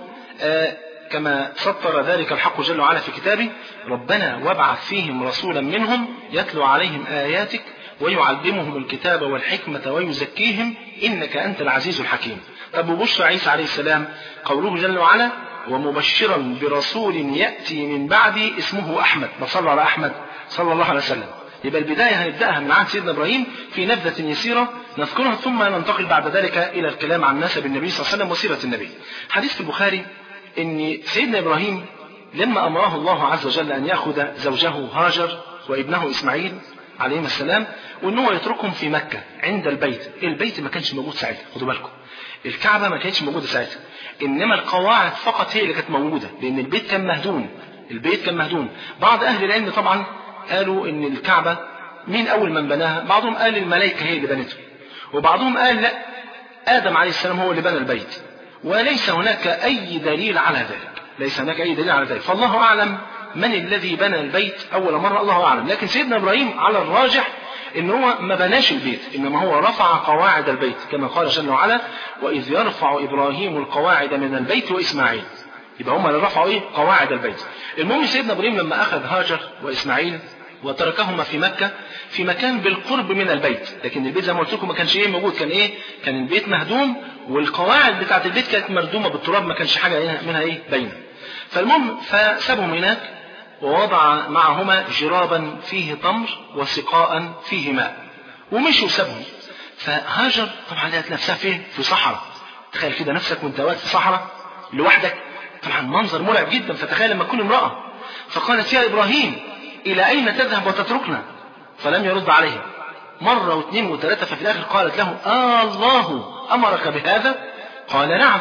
كما سطر ذلك الحق جل وعلا في كتابه ربنا وابعث فيهم رسولا منهم يتلو عليهم آياتك ويعلمهم الكتاب والحكمة ويزكيهم إنك أنت العزيز الحكيم. طب وبشرى عيسى عليه السلام قوله جل وعلا ومبشرا برسول يأتي من بعدي اسمه أحمد. بصلى على أحمد صلى الله عليه وسلم. يبقى البداية هنبدأها من عهد سيدنا إبراهيم في نبذة يسيرة نذكرها، ثم ننتقل بعد ذلك إلى الكلام عن نسب النبي صلى الله عليه وسلم وسيرة النبي. حديث في البخاري إن سيدنا إبراهيم لما أمره الله عز وجل أن يأخذ زوجه هاجر وابنه إسماعيل عليهما السلام وأنه يتركهم في مكة عند البيت. البيت ما كانش موجود ساعتها، خدوا بالكم، الكعبة ما كانتش موجودة ساعتها، إنما القواعد فقط هي اللي كانت موجودة، لأن البيت كان مهدوم. البيت كان مهدوم. بعض أهل العلم طبعا قالوا إن الكعبة مين أول من بناها؟ بعضهم قال الملائكة هي اللي بنته، وبعضهم قال لا، آدم عليه السلام هو اللي بنى البيت، وليس هناك أي دليل على ذلك. ليس هناك أي دليل على ذلك، فالله أعلم من الذي بنى البيت أول مرة، الله أعلم. لكن سيدنا إبراهيم على الراجح إن هو ما بناش البيت، إنما هو رفع قواعد البيت كما قال جل وعلا وإذ يرفع إبراهيم القواعد من البيت وإسماعيل. يبقى هم اللي رفعوا قواعد البيت. المهم سيدنا إبراهيم لما أخذ هاجر وإسماعيل وتركهما في مكة في مكان بالقرب من البيت، لكن البيت زي ما قلت لكم ما كانش موجود، كان البيت مهدوم، والقواعد بتاعت البيت كانت مردومة بالتراب، ما كانش حاجة منها باينة. فالمهم فسابهم هناك ووضع معهما جرابا فيه تمر وسقاء فيه ماء ومشوا وسابهم. فهاجر طبعا لقت نفسها فين؟ في صحراء. تخيل كده نفسك وانت واقف في صحراء لوحدك، طبعا منظر مرعب جدا. فتخيل لما تكون امرأة. فقالت يا إبراهيم إلى أين تذهب وتتركنا؟ فلم يرد عليها مرة واثنين وثلاثة. ففي الآخر قالت له الله أمرك بهذا؟ قال نعم.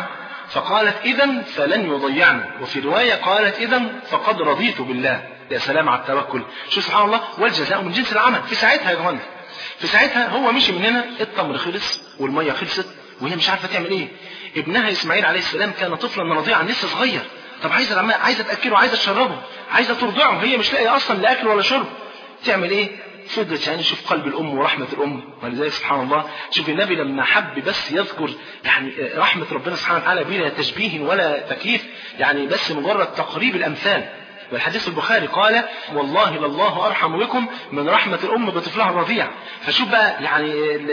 فقالت إذن فلن يضيعني، وفي رواية قالت إذن فقد رضيت بالله. يا سلام على التوكل. شو سبحان الله، والجزاء من جنس العمل. في ساعتها يا جماعة، في ساعتها هو مشي من هنا، التمر خلص والمية خلصت وهي مش عارفة تعمل ايه. ابنها اسماعيل عليه السلام كان طفلا رضيعا لسه صغير. طب عايزة تأكله، عايزة تشربه، عايزة ترضعه، هي مش لاقية اصلا لا اكل ولا شرب. تعمل ايه؟ فضلت يعني شوف قلب الام ورحمة الام. ولذلك سبحان الله شوف النبي لما حب بس يذكر يعني رحمة ربنا سبحانه وتعالى بلا تشبيه ولا تكييف، يعني بس مجرد تقريب الامثال. والحديث البخاري قال والله لله أرحم بكم من رحمة الأم بطفلها الرضيع. فشوف بقى يعني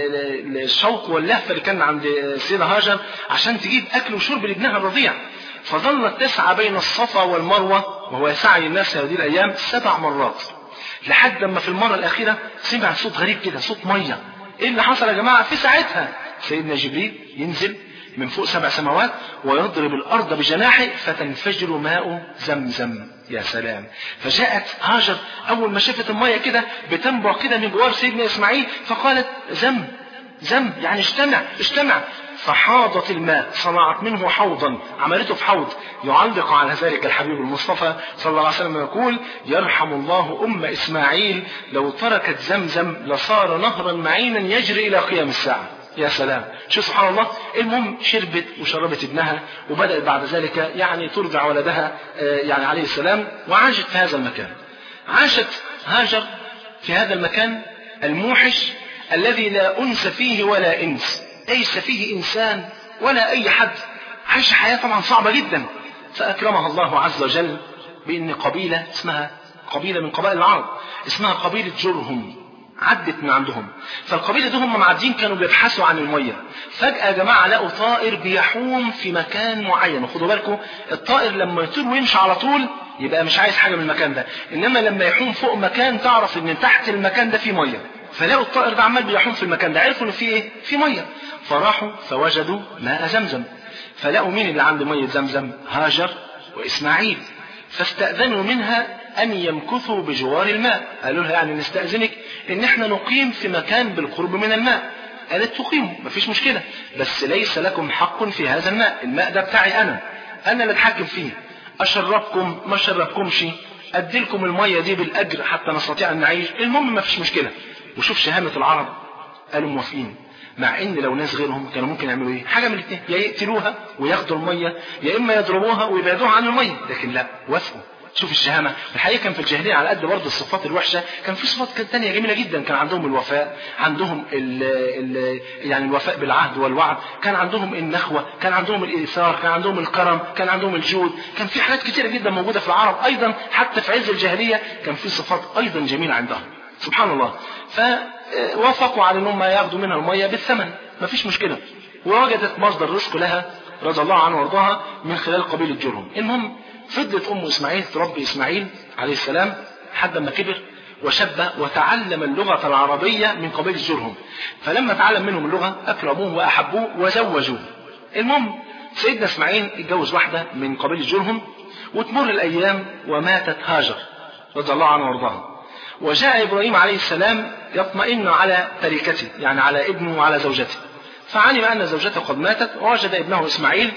الشوق واللهفة اللي كان عند سيدة هاجر عشان تجيب أكل وشرب لابنها الرضيع. فظلت تسعى بين الصفا والمروة، وهو يسعي الناس هذه الأيام 7 مرات، لحد ما في المرة الأخيرة سمع صوت غريب كده، صوت مية. إيه اللي حصل يا جماعة؟ في ساعتها سيدنا جبريل ينزل من فوق 7 سماوات ويضرب الأرض بجناحه فتنفجر ماء زمزم. يا سلام. فجاءت هاجر أول ما شافت المية كده بتنبع كده من جوار سيدنا إسماعيل، فقالت زم يعني اجتمع. فحاضت الماء، صنعت منه حوضا، عملته في حوض. يعلق على ذلك الحبيب المصطفى صلى الله عليه وسلم يقول يرحم الله أم إسماعيل لو تركت زمزم لصار نهرا معينا يجري إلى قيام الساعة. يا سلام. شو سبحان الله. المهم شربت وشربت ابنها، وبدأت بعد ذلك يعني ترضع ولدها يعني عليه السلام، وعاشت في هذا المكان. عاشت هاجر في هذا المكان الموحش الذي لا أنس فيه ولا إنس، ليس فيه إنسان ولا أي حد. عاش حياة طبعا صعبة جدا. فأكرمها الله عز وجل بأن قبيلة اسمها قبيلة من قبائل العرب اسمها قبيلة جرهم عدت من عندهم. فالقبيلة دول هم معدين كانوا بيبحثوا عن المية. فجأة يا جماعة لقوا طائر بيحوم في مكان معين. وخدوا بالكم الطائر لما يطير ويمشي على طول يبقى مش عايز حاجة من المكان ده، إنما لما يحوم فوق مكان تعرف إن تحت المكان ده فيه مية. فلقوا الطائر ده عمال بيحوم في المكان ده، عرفوا إن فيه إيه؟ فيه مية. فراحوا فوجدوا ماء زمزم. فلقوا مين اللي عنده مية زمزم؟ هاجر وإسماعيل. فاستأذنوا منها أن يمكثوا بجوار الماء. قالوا لها يعني نستأذنك إن احنا نقيم في مكان بالقرب من الماء. قالت تقيموا مفيش مشكلة، بس ليس لكم حق في هذا الماء ده بتاعي أنا اللي اتحكم فيه. أشربكم ما شربكمش، أديلكم المية دي بالأجر حتى نستطيع أن نعيش، المهم مفيش مشكلة. وشوف شهامة العرب، قالوا موافقين، مع ان لو ناس غيرهم كانوا ممكن يعملوا ايه؟ حاجه من الاثنين، يا يقتلوها وياخدوا الميه، يا اما يضربوها ويبعدوها عن الميه. لكن لا، وافقوا. شوف الشهامه. الحقيقه كان في الجاهليه على قد برضه الصفات الوحشه كان في صفات ثانيه جميله جدا. كان عندهم الوفاء، عندهم يعني الوفاء بالعهد والوعد، كان عندهم النخوه، كان عندهم الايثار، كان عندهم الكرم، كان عندهم الجود. كان في حاجات كثيره جدا موجوده في العرب ايضا حتى في عز الجاهليه كان في صفات ايضا جميله عندهم سبحان الله. فوافقوا على انهم ياخذوا منها الميه بالثمن، مفيش مشكله. ووجدت مصدر رزق لها رضي الله عنها وارضاها من خلال قبيله جرهم. المهم فضلت ام اسماعيل تربي اسماعيل عليه السلام لحد ما كبر وشب وتعلم اللغه العربيه من قبيله جرهم. فلما تعلم منهم اللغه اكرموه واحبوه وزوجوه. المهم سيدنا اسماعيل اتجوز واحده من قبيله جرهم، وتمر الايام وماتت هاجر رضي الله عنها وارضاها. وجاء إبراهيم عليه السلام يطمئن على تركته، يعني على ابنه وعلى زوجته. فعلم أن زوجته قد ماتت، ووجد ابنه إسماعيل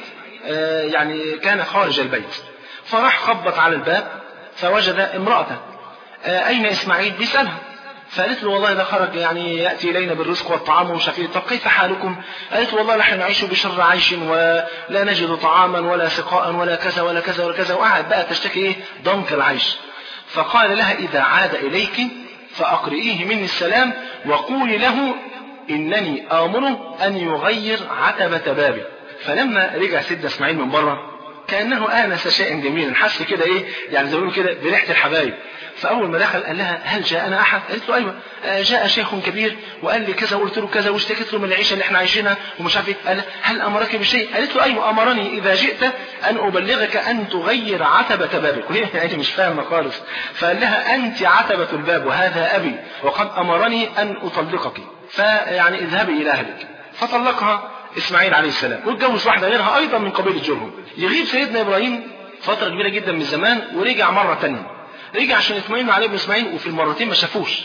يعني كان خارج البيت. فراح خبط على الباب فوجد امرأته. أين إسماعيل؟ بيسألها. فقالت له والله ده خرج يعني يأتي إلينا بالرزق والطعام ومش عارف ايه. طب كيف حالكم؟ قالت والله نحن نعيش بشر عيش ولا نجد طعاما ولا سقاء ولا كذا ولا كذا ولا كذا. وقعد بقى تشتكي ايه؟ ضنك العيش. فقال لها إذا عاد إليك فأقرئيه مني السلام وقولي له إنني آمره أن يغير عتبة بابي. فلما رجع سيدنا إسماعيل من بره كأنه آنس شيئا جميلا، حس كده إيه يعني زي ما بيقولوا كده بريحة الحبايب. فأول ما دخل قال لها هل جاءنا أحد؟ قالت له أيوة جاء شيخ كبير وقال لي كذا وقلت له كذا واشتكيت له من العيشة اللي احنا عايشينها ومش عارف ايه. قال هل أمرك بشيء؟ قالت له أيوة أمرني إذا جئت أن أبلغك أن تغير عتبة بابك. وهي يعني مش فاهمة خالص. فقال لها أنت عتبة الباب وهذا أبي وقد أمرني أن أطلقك، فيعني اذهبي إلى أهلك. فطلقها إسماعيل عليه السلام واتجوز واحدة غيرها أيضا من قبيلة جرهم. يغيب سيدنا إبراهيم فترة كبيرة جدا من الزمان ورجع مرة تانية. رجع عشان يطمئنوا عليه ابن اسماعيل، وفي المرتين ما شافوش.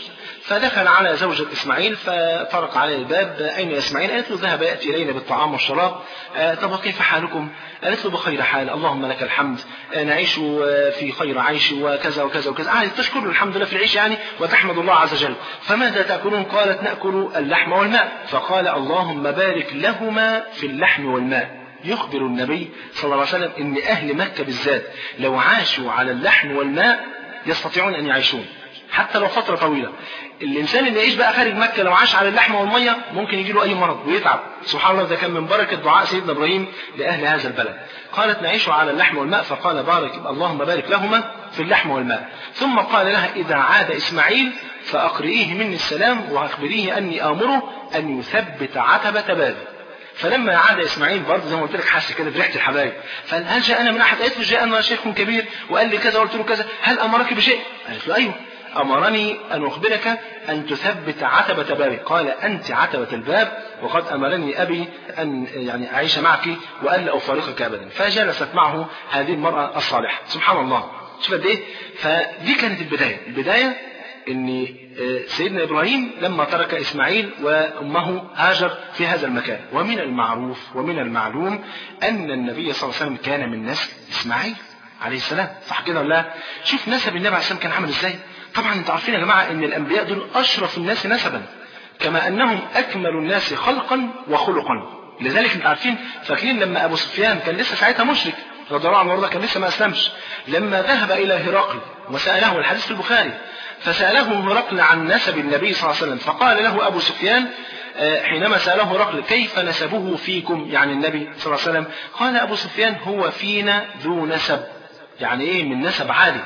فدخل على زوجة إسماعيل فطرق عليه الباب: أين يا إسماعيل؟ قالت له: ذهب يأتي إلينا بالطعام والشراب. طب وكيف حالكم؟ قالت له: بخير حال، اللهم لك الحمد، نعيش في خير عيش وكذا وكذا وكذا. تشكر الحمد لله في العيش يعني، وتحمد الله عز وجل. فماذا تأكلون؟ قالت: نأكل اللحم والماء. فقال: اللهم بارك لهما في اللحم والماء. يخبر النبي صلى الله عليه وسلم ان اهل مكة بالذات لو عاشوا على اللحم والماء يستطيعون ان يعيشون حتى لو فترة طويلة. الانسان اللي يعيش بقى خارج مكة لو عاش على اللحم والمية ممكن يجي له اي مرض ويتعب. سبحان الله، ده كان من بركة دعاء سيدنا ابراهيم لاهل هذا البلد. قالت: نعيش على اللحم والماء. فقال: اللهم بارك لهما في اللحم والماء. ثم قال لها: اذا عاد اسماعيل فاقرئيه مني السلام واخبريه اني امره ان يثبت عتبة بابه. فلما عاد اسماعيل برضه زي ما قلت لك حس كده بريحه الحبايب، فقال: هل جاءنا من احد؟ قالت له: جاءنا شيخ كبير وقال لي كذا وقلت له كذا، هل امرك بشيء؟ قالت له: ايوه، امرني ان اخبرك ان تثبت عتبة بابي. قال: انت عتبة الباب، وقد امرني ابي ان يعني اعيش معك والا افارقك ابدا. فجلست معه هذه المراه الصالحه. سبحان الله، شوف قد ايه. فدي كانت البدايه ان سيدنا إبراهيم لما ترك إسماعيل وأمه هاجر في هذا المكان. ومن المعروف ومن المعلوم أن النبي صلى الله عليه وسلم كان من نسل إسماعيل عليه السلام، صح كده ولا لا؟ شوف نسب النبي عليه السلام كان عامل إزاي. طبعا انتوا عارفين يا جماعة أن الأنبياء دول أشرف الناس نسبا، كما أنهم أكمل الناس خلقا وخلقا. لذلك انتوا عارفين، فاكرين لما أبو سفيان كان لسه ساعتها مشرك رضي الله عنه وارضاه، كان لسه ما أسلمش، لما ذهب إلى هرقل وسأله، الحديث في البخاري، فسأله هرقل عن نسب النبي صلى الله عليه وسلم، فقال له أبو سفيان حينما سأله هرقل: كيف نسبه فيكم، يعني النبي صلى الله عليه وسلم؟ قال أبو سفيان: هو فينا ذو نسب، يعني إيه؟ من نسب عالي،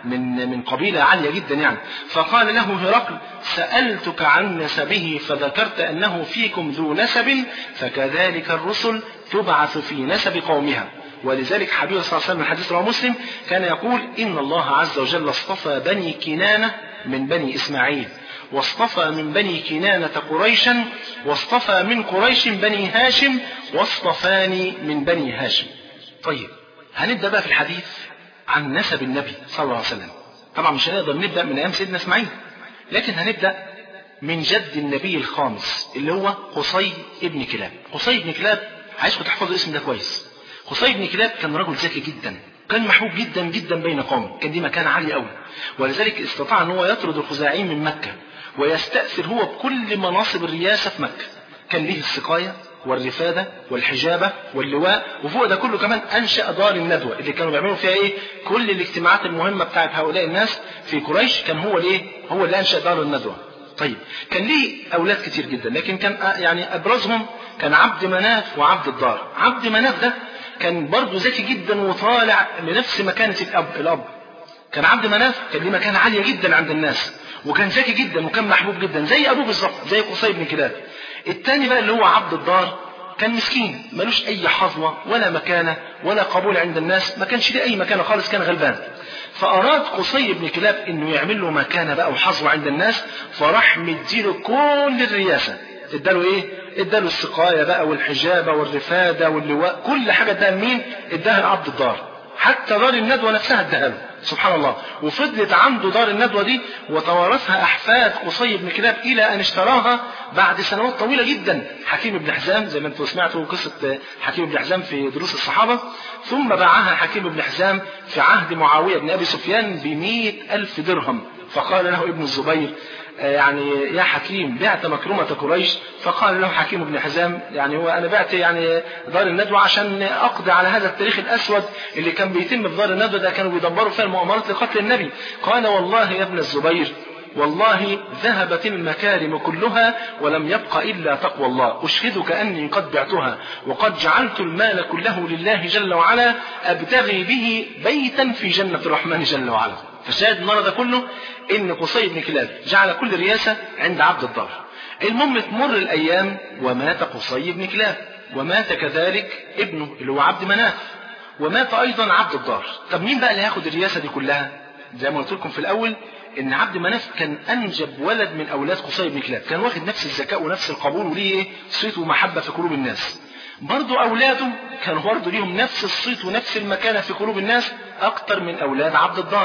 من قبيلة عالية جدا يعني. فقال له هرقل: سألتك عن نسبه فذكرت أنه فيكم ذو نسب، فكذلك الرسل تبعث في نسب قومها. ولذلك حبيب صلى الله عليه وسلم من حديث رواه مسلم كان يقول: إن الله عز وجل اصطفى بني كنانة من بني إسماعيل، واصطفى من بني كنانة قريشا، واصطفى من قريش بني هاشم، واصطفاني من بني هاشم. طيب، هنبدأ بقى في الحديث عن نسب النبي صلى الله عليه وسلم. طبعا مش هنقدر نبدأ من أيام سيدنا إسماعيل، لكن هنبدأ من جد النبي الخامس اللي هو قصي ابن كلاب. قصي ابن كلاب عايزكم تحفظوا الاسم ده كويس. قصي بن كلاب كان رجل ذكي جدا، كان محبوب جدا جدا بين قومه، كان دي مكانة عالية قوي، ولذلك استطاع ان هو يطرد الخزاعيين من مكة ويستأثر هو بكل مناصب الرياسة في مكة. كان له السقاية والرفادة والحجابة واللواء، وفوق ده كله كمان أنشأ دار الندوة اللي كانوا بيعملوا فيها إيه؟ كل الاجتماعات المهمة بتاعت هؤلاء الناس في قريش كان هو هو اللي أنشأ دار الندوة. طيب، كان ليه أولاد كتير جدا، لكن كان يعني أبرزهم كان عبد مناف وعبد الدار. عبد مناف ده كان برضه ذكي جدا وطالع لنفس مكانة الأب. كان عبد مناف كان ليه مكانة عالية جدا عند الناس، وكان ذكي جدا وكان محبوب جدا زي أبوه بالظبط، زي قصي بن كلاب. الثاني بقى اللي هو عبد الدار كان مسكين، ملوش أي حظوة ولا مكانة ولا قبول عند الناس، ما كانش ليه أي مكانة خالص، كان غلبان. فأراد قصي بن كلاب إنه يعمل له مكانة بقى وحظوة عند الناس، فراح مديله كل الرياسة. اداله ايه؟ اداله السقاية بقى والحجابة والرفادة واللواء، كل حاجة اداها لمين؟ اداها لعبد الدار، حتى دار الندوة نفسها اداها له. سبحان الله. وفضلت عنده دار الندوة دي وتوارثها أحفاد قصي بن كلاب إلى أن اشتراها بعد سنوات طويلة جدا حكيم بن حزام، زي ما انتم سمعتوا قصة حكيم بن حزام في دروس الصحابة. ثم باعها حكيم بن حزام في عهد معاوية بن أبي سفيان ب100,000 درهم. فقال له ابن الزبير: يعني يا حكيم بعت مكرمة قريش؟ فقال له حكيم بن حزام: يعني هو أنا بعت يعني دار الندوة عشان أقضي على هذا التاريخ الأسود اللي كان بيتم في دار الندوة، ده كانوا بيدبروا فيها المؤامرات لقتل النبي. قال: والله يا ابن الزبير، والله ذهبت المكارم كلها ولم يبق إلا تقوى الله، أشهدك أني قد بعتها وقد جعلت المال كله لله جل وعلا أبتغي به بيتا في جنة الرحمن جل وعلا. فالشاهد المرة ده كله إن قصي بن كلاب جعل كل رياسة عند عبد الدار. المهم تمر الأيام ومات قصي بن كلاب، ومات كذلك ابنه اللي هو عبد مناف، ومات أيضا عبد الدار. طب مين بقى اللي هياخد الرياسة دي كلها؟ زي ما قلت لكم في الأول إن عبد مناف كان أنجب ولد من أولاد قصي بن كلاب، كان واخد نفس الذكاء ونفس القبول وليه صيت ومحبة في قلوب الناس. برضو أولاده كانوا برضو ليهم نفس الصيت ونفس المكانة في قلوب الناس أكتر من أولاد عبد الدار.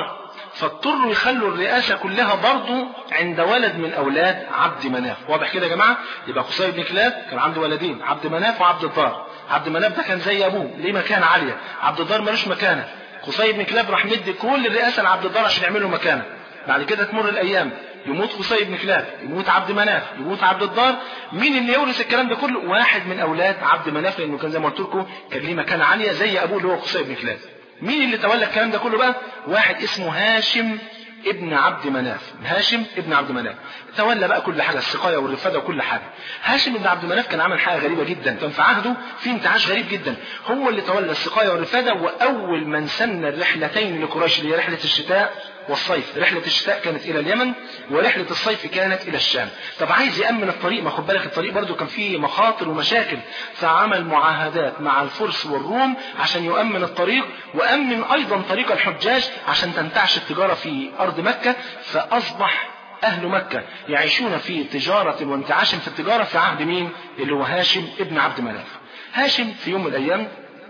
فاضطروا يخلوا الرئاسة كلها برضو عند ولد من أولاد عبد مناف. واضح كده يا جماعة؟ يبقى قصي بن كلاب كان عنده ولدين، عبد مناف وعبد الدار. عبد مناف ده كان زي أبوه، ليه مكانة عالية. عبد الدار ملوش مكانة. قصي بن كلاب راح مدي كل الرئاسة لعبد الدار عشان يعملوا مكانة. بعد كده تمر الأيام، يموت قصي بن كلاب، يموت عبد مناف، يموت عبد الدار. مين اللي يورث الكلام ده كله؟ واحد من أولاد عبد مناف، لأنه كان زي ما قلت لكم كان ليه مكانة عالية زي أبوه اللي هو قصي بن كلاب. مين اللي تولى الكلام ده كله بقى؟ واحد اسمه هاشم ابن عبد مناف. هاشم ابن عبد مناف تولى بقى كل حاجة، السقاية والرفادة وكل حاجة. هاشم ابن عبد مناف كان عمل حاجة غريبة جدا، كان في عهده في انتعاش غريب جدا. هو اللي تولى السقاية والرفادة، وأول من سن الرحلتين لقريش اللي هي رحلة الشتاء والصيف. رحلة الشتاء كانت إلى اليمن، ورحلة الصيف كانت إلى الشام. طب عايز يأمن الطريق، ما خد بالك الطريق برضو كان فيه مخاطر ومشاكل، فعمل معاهدات مع الفرس والروم عشان يؤمن الطريق، وأمن أيضا طريق الحجاج عشان تنتعش التجارة في أرض مكة. فأصبح أهل مكة يعيشون في تجارة وانتعاش في التجارة في عهد مين؟ اللي هو هاشم ابن عبد مناف. هاشم في يوم من الأيام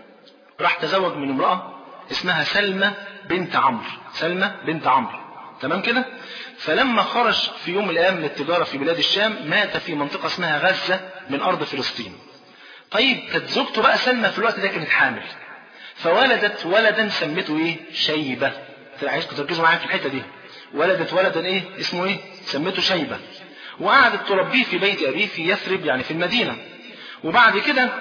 راح تزوج من امرأة اسمها سلمى بنت عمرو. سلمى بنت عمرو، تمام كده؟ فلما خرج في يوم من الأيام للتجارة في بلاد الشام، مات في منطقة اسمها غزة من أرض فلسطين. طيب كانت زوجته بقى سلمى في الوقت ده كانت حامل، فولدت ولدا سمته ايه؟ شيبة. عايزكم تركزوا معايا في الحتة دي. ولدت ولدا ايه؟ اسمه ايه؟ سمته شيبة. وقعدت تربيه في بيت أبيه في يثرب، يعني في المدينة. وبعد كده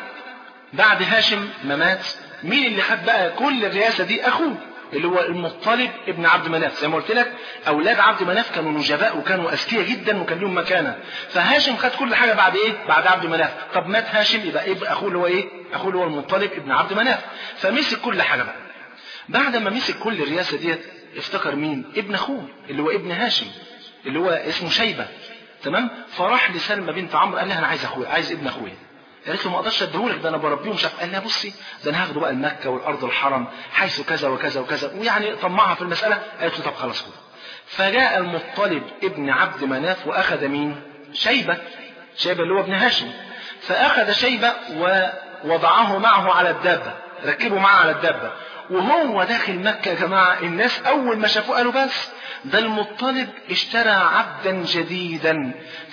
بعد هاشم ما مات، مين اللي خد بقى كل الرئاسة دي؟ أخوه اللي هو المطلب ابن عبد مناف. زي ما قلت لك أولاد عبد مناف كانوا نجباء وكانوا أذكياء جدا وكان لهم مكانة. فهاشم خد كل حاجة بعد إيه؟ بعد عبد مناف. طب مات هاشم، يبقى إيه؟ أخوه اللي هو إيه؟ أخوه اللي هو المطلب ابن عبد مناف. فمسك كل حاجة بقى. بعد ما مسك كل الرئاسة ديت افتكر مين؟ ابن أخوه اللي هو ابن هاشم اللي هو اسمه شيبة، تمام؟ فراح لسلمى بنت عمرو قال لها أنا عايز أخويا، عايز ابن أخويا. قالت له ما اقدرش اديهولك، ده انا بربيه ومش عارف. قال لها بصي ده انا هاخده بقى لمكه والارض الحرم حيث كذا وكذا وكذا، ويعني طمعها في المساله. قالت له طب خلاص خده. فجاء المطلب ابن عبد مناف واخذ مين؟ شيبه. شيبه اللي هو ابن هاشم. فاخذ شيبه ووضعه معه على الدابه، ركبه معه على الدابه. وهو داخل مكه يا جماعه، الناس اول ما شافوه قالوا بس ده المطلب اشترى عبدا جديدا،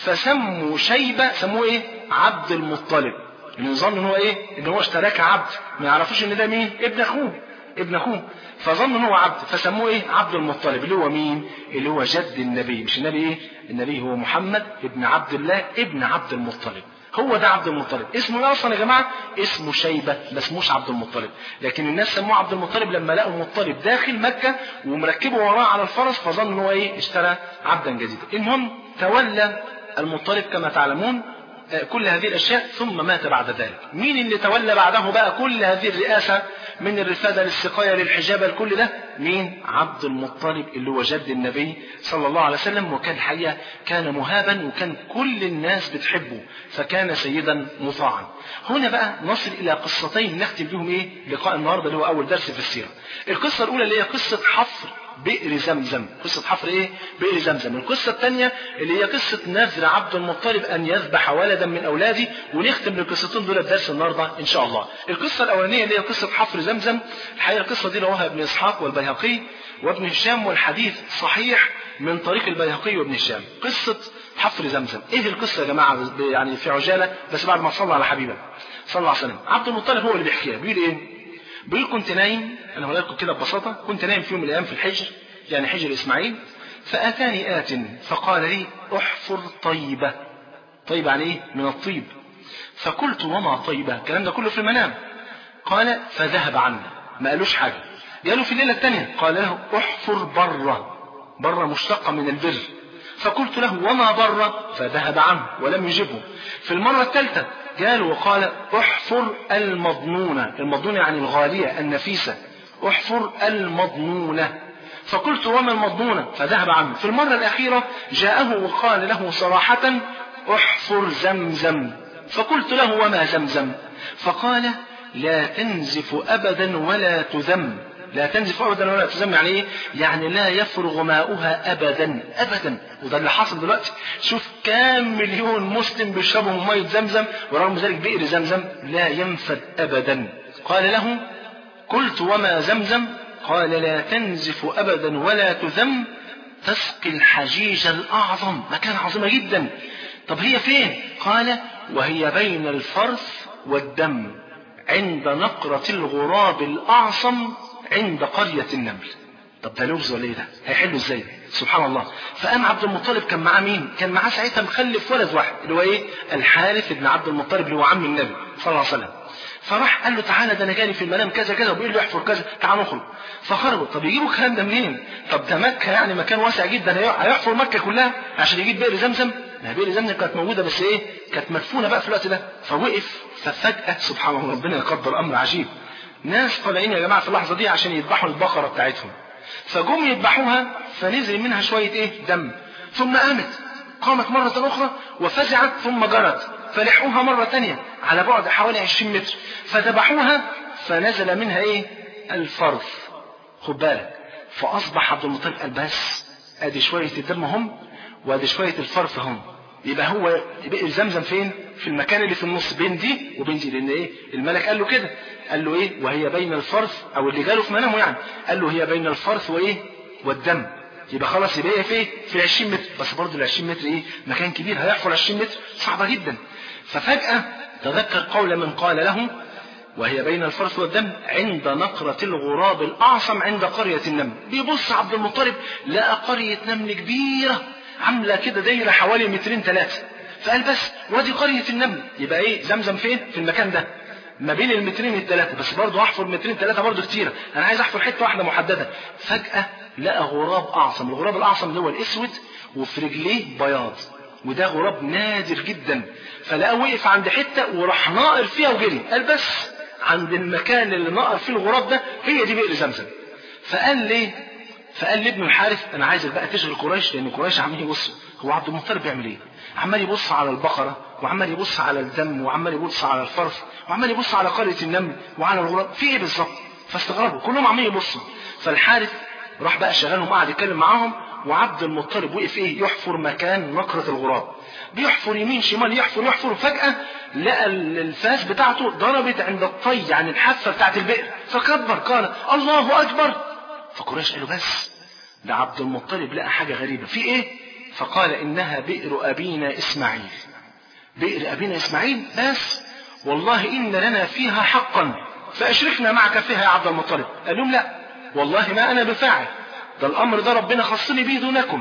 فسموا شيبة سموه ايه؟ عبد المطلب. يظن ان هو ايه؟ ان هو اشتراك عبد، ما يعرفوش ان ده مين؟ ابن اخوه. ابن اخوه. فظن ان هو عبد، فسموه ايه؟ عبد المطلب اللي هو مين؟ اللي هو جد النبي. مش النبي ايه؟ النبي هو محمد ابن عبد الله ابن عبد المطلب. هو ده عبد المطلب. اسمه ايه اصلا يا جماعه؟ اسمه شيبه، ما اسموش عبد المطلب. لكن الناس سموه عبد المطلب لما لقوا المطلب داخل مكه ومركبه وراه على الفرس، فظن ان هو ايه؟ اشترى عبدا جديدا. المهم تولى المطلب كما تعلمون كل هذه الاشياء، ثم مات بعد ذلك. مين اللي تولى بعده بقى كل هذه الرئاسه من الرفاده للسقايه للحجابه لكل ده؟ مين؟ عبد المطلب اللي هو جد النبي صلى الله عليه وسلم. وكان حقيقه كان مهابا وكان كل الناس بتحبه، فكان سيدا مطاعا. هنا بقى نصل الى قصتين نختم بهم ايه؟ لقاء النهارده اللي هو اول درس في السيره. القصه الاولى اللي هي قصه حفر بئر زمزم. قصة حفر ايه؟ بئر زمزم. القصة الثانية اللي هي قصة نذر عبد المطلب ان يذبح ولدا من اولاده. ونختم القصتين دول الدرس النهارده ان شاء الله. القصة الاولانية اللي هي قصة حفر زمزم، الحقيقة القصة دي رواها ابن اسحاق والبيهقي وابن هشام، والحديث صحيح من طريق البيهقي وابن هشام. قصة حفر زمزم. ايه القصة يا جماعة؟ يعني في عجالة بس بعد ما صلى على حبيبه صلى الله عليه وسلم. عبد المطلب هو اللي بيحكيها. بيقول ايه؟ بيقول كنت نايم، انا هقول لكم كده ببساطه، كنت نايم في يوم من الايام في الحجر، يعني حجر اسماعيل، فاتاني ات فقال لي احفر طيبه. طيبه يعني ايه؟ من الطيب. فقلت وما طيبه؟ الكلام ده كله في المنام. قال فذهب عني، ما قالوش حاجه. قالوا في الليله الثانيه قال له احفر بره. بره مشتقه من البر. فقلت له وما بره؟ فذهب عنه ولم يجبه. في المره الثالثه قال وقال احفر المضنونة. المضنونة يعني الغالية النفيسة. احفر المضنونة. فقلت وما المضنونة؟ فذهب عنه. في المرة الأخيرة جاءه وقال له صراحة احفر زمزم. فقلت له وما زمزم؟ فقال لا تنزف أبدا ولا تذم. لا تنزف أبدا ولا تذم يعني إيه؟ يعني لا يفرغ ماؤها أبدا أبدا. وده اللي حصل دلوقتي. شوف كام مليون مسلم بيشربوا من مية زمزم، ورغم ذلك بئر زمزم لا ينفد أبدا. قال له قلت وما زمزم؟ قال لا تنزف أبدا ولا تذم، تسقي الحجيج الأعظم، مكان عظيمة جدا. طب هي فين؟ قال وهي بين الفرث والدم عند نقرة الغراب الأعصم عند قرية النمل. طب ده لغز ولا ايه ده؟ هيحلوا ازاي؟ سبحان الله. فقام عبد المطلب كان معاه مين؟ كان معاه ساعتها مخلف ولد واحد اللي هو ايه؟ الحارث بن عبد المطلب اللي هو عم النبي صلى الله عليه وسلم. فراح قال له تعالى ده انا جاني في المنام كذا كذا وبيقول له احفر كذا، تعال نخرج. فخرجوا. طب يجيبوا الكلام ده منين؟ طب ده مكه يعني مكان واسع جدا، هيحفر مكه كلها عشان يجيب بئر زمزم؟ ما بئر زمزم كانت موجوده بس ايه؟ كانت مدفونه بقى في الوقت ده. فوقف. ففجاه سبحان الله ربنا يقدر امر عجيب، ناس طالعين يا جماعه في اللحظه دي عشان يذبحوا البقره بتاعتهم. فجم يذبحوها فنزل منها شويه ايه؟ دم. ثم قامت مرة أخرى وفزعت ثم جرت، فلحوها مرة تانية على بعد حوالي 20 متر فذبحوها فنزل منها ايه؟ الفرث. خد بالك. فأصبح عبد المطلب قال بس ادي شوية الدم هم وادي شوية الفرث هم، يبقى هو بئر زمزم فين؟ في المكان اللي في النص بين دي وبين دي، لان ايه؟ الملك قال له كده، قال له ايه؟ وهي بين الفرث، او اللي جاله في منامه يعني قال له هي بين الفرث وايه؟ والدم. يبقى خلاص يبقى في 20 متر، بس برضه ال 20 متر ايه؟ مكان كبير، هيحفر 20 متر صعبة جدا. ففجأة تذكر قول من قال له وهي بين الفرث والدم عند نقرة الغراب الأعصم عند قرية النمل. بيبص عبد المطلب لقى قرية نمل كبيرة عاملة كده دايرة حوالي 2 3 متر، فقال بس وادي قرية النمل، يبقى ايه؟ زمزم فين؟ في المكان ده ما بين 2 3 متر، بس برضه هحفر 2 3 برضه كتيرة، انا عايز احفر حتة واحدة محددة. فجأة لقى غراب أعصم. الغراب الأعصم اللي هو الأسود وفي رجليه بياض، وده غراب نادر جدا. فلقى وقف عند حتة وراح ناقر فيها وجري، قال بس عند المكان اللي ناقر فيه الغراب ده هي دي بئر زمزم. فقال ليه؟ فقال لابن الحارث انا عايزك بقى تشغل قريش، لان قريش عمال يبص هو عبد المطلب بيعمل ايه؟ عمال يبص على البقرة وعمال يبص على الدم وعمال يبص على الفرث وعمال يبص على قرية النمل وعلى الغراب، في ايه بالظبط؟ فاستغربوا كلهم عمالين يبصوا. فالحارث راح بقى شغلهم قاعد يتكلم معاهم، وعبد المطلب وقف ايه؟ يحفر مكان نقرة الغراب، بيحفر يمين شمال يحفر. وفجأة لقى الفاس بتاعته ضربت عند الطي عن الحافة بتاعت البئر، فكبر قال الله أكبر. فقريش قالوا بس ده عبد المطلب لقى حاجة غريبة، في ايه؟ فقال انها بئر أبينا إسماعيل. بئر أبينا إسماعيل؟ بس والله إن لنا فيها حقا فأشركنا معك فيها يا عبد المطلب. قال لهم لا والله ما أنا بفاعل، ده الأمر ده ربنا خصني به دونكم،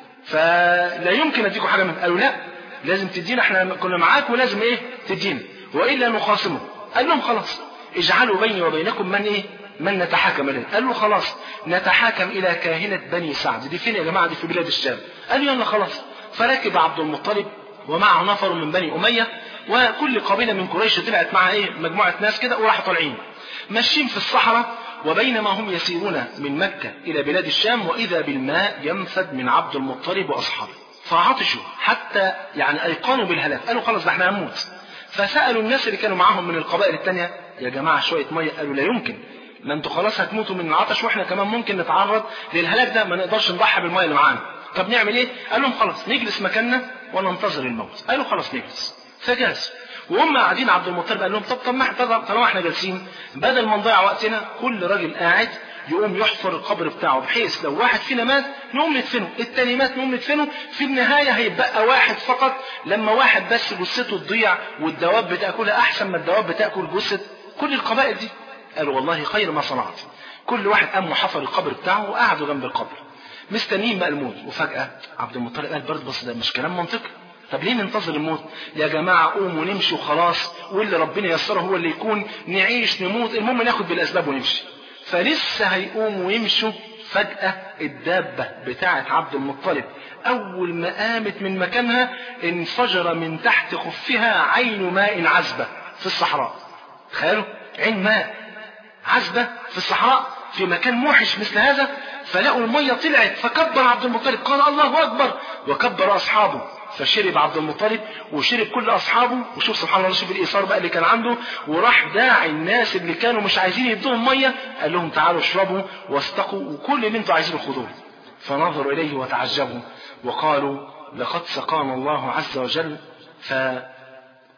فلا يمكن أديكم حاجة منه. قالوا لا لازم تدينا، احنا كنا معاك ولازم ايه؟ تدينا وإلا نخاصمه. قال لهم خلاص اجعلوا بيني وبينكم من ايه؟ من نتحاكم اليه. قال له خلاص نتحاكم إلى كاهنة بني سعد. دي فين يا جماعة؟ دي في بلاد الشام. قال يلا خلاص. فركب عبد المطلب ومعه نفر من بني أمية، وكل قبيلة من قريش طلعت معها ايه؟ مجموعة ناس كده، وراحوا طالعين ماشيين في الصحراء. وبينما هم يسيرون من مكة إلى بلاد الشام وإذا بالماء ينفد من عبد المطلب وأصحابه، فعطشوا حتى يعني أيقنوا بالهلاك، قالوا خلاص ده احنا هنموت. فسألوا الناس اللي كانوا معاهم من القبائل التانية يا جماعة شوية مية. قالوا لا يمكن، ما انتوا خلاص هتموتوا من العطش واحنا كمان ممكن نتعرض للهلاك ده، ما نقدرش نضحي بالمية اللي معانا. طب نعمل ايه؟ قال لهم خلاص نجلس مكاننا وننتظر الموت. قالوا خلاص نجلس. فجلسوا وهم قاعدين. عبد المطلب قال لهم طب ما طالما احنا جالسين بدل ما نضيع وقتنا كل راجل قاعد يقوم يحفر القبر بتاعه، بحيث لو واحد فينا مات نقوم ندفنه، التاني مات نقوم ندفنه، في النهاية هيبقى واحد فقط. لما واحد بس جثته تضيع والدواب بتاكلها احسن ما الدواب بتاكل جثة كل القبائل دي. قالوا والله خير ما صنعت. كل واحد قام وحفر القبر بتاعه وقعدوا جنب القبر مستنيين بقى الموت. وفجأة عبد المطلب قال برضه بس ده مش كلام منطقي، طب ليه ننتظر الموت يا جماعة؟ قوموا ونمشي وخلاص، واللي ربنا يسره هو اللي يكون، نعيش نموت المهم ناخد بالأسباب ونمشي. فلسه هيقوموا ويمشوا فجأة الدابة بتاعة عبد المطلب أول ما قامت من مكانها انفجر من تحت خفها عين ماء عذبة في الصحراء. تخيلوا عين ماء عذبة في الصحراء في مكان موحش مثل هذا، فلقوا المية طلعت فكبر عبد المطلب قال الله أكبر، وكبر أصحابه. فشرب عبد المطلب وشرب كل أصحابه. وشوف سبحان الله، شوف الإيثار بقى اللي كان عنده، وراح داعي الناس اللي كانوا مش عايزين يدوهم مية قال لهم تعالوا اشربوا واستقوا وكل اللي انتوا عايزينه خذوه. فنظروا إليه وتعجبوا وقالوا لقد سقانا الله عز وجل.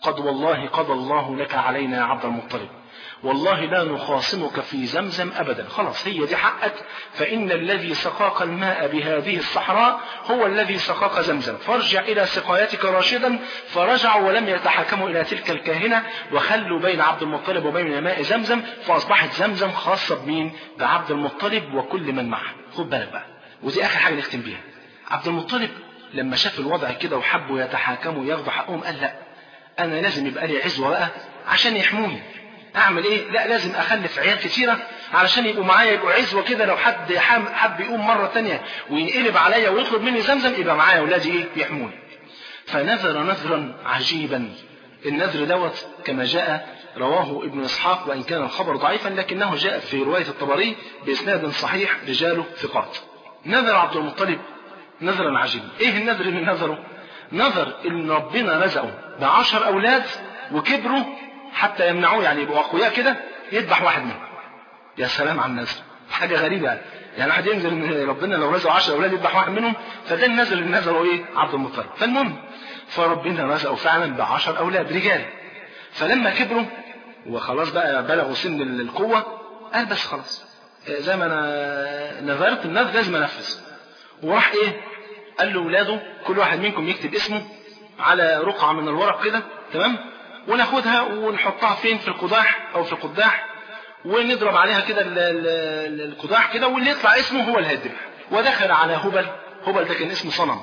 قد والله قضى الله لك علينا يا عبد المطلب، والله لا نخاصمك في زمزم أبدا، خلاص هي دي حقك، فإن الذي سقاك الماء بهذه الصحراء هو الذي سقاك زمزم، فارجع إلى سقايتك راشدا. فرجعوا ولم يتحكموا إلى تلك الكاهنة، وخلوا بين عبد المطلب وبين ماء زمزم، فأصبحت زمزم خاصة بمين؟ بعبد المطلب وكل من معه. خد بالك بقى، ودي آخر حاجة نختم بيها. عبد المطلب لما شاف الوضع كده وحبوا يتحاكموا ياخدوا حقهم، قال لا، أنا لازم يبقى لي عزوة بقى عشان يحموني. اعمل ايه؟ لا، لازم اخلف عيال كتيرة علشان يبقوا معايا، يبقوا عزوة كده، لو حد حب يقوم مرة تانية وينقلب عليا ويطلب مني زمزم يبقى معايا اولادي ايه؟ يحموني. فنذر نذرا عجيبا. النذر دوت كما جاء رواه ابن اسحاق، وان كان الخبر ضعيفا لكنه جاء في رواية الطبري باسناد صحيح رجاله ثقات. نذر عبد المطلب نذرا عجيبا. ايه النذر اللي نذره؟ نذر ان ربنا رزقه ب10 اولاد وكبروا حتى يمنعوه، يعني يبقوا اقوياء كده، يذبح واحد منهم. يا سلام على النذر، حاجه غريبه يعني واحد ينزل ان ربنا لو رزقه 10 اولاد يذبح واحد منهم، فده النذر اللي نذره ايه؟ عبد المطلب. فالمهم فربنا رزقه فعلا ب10 اولاد رجال. فلما كبروا وخلاص بقى بلغوا سن القوه، قال بس خلاص زي ما انا نذرت النذر لازم انفذ. وراح ايه؟ قال له اولاده كل واحد منكم يكتب اسمه على رقعه من الورق كده، تمام، وناخدها ونحطها فين؟ في القداح او في القداح، ونضرب عليها كده القداح كده، واللي يطلع اسمه هو اللي هيذبح. ودخل على هبل ده كان اسمه صنم،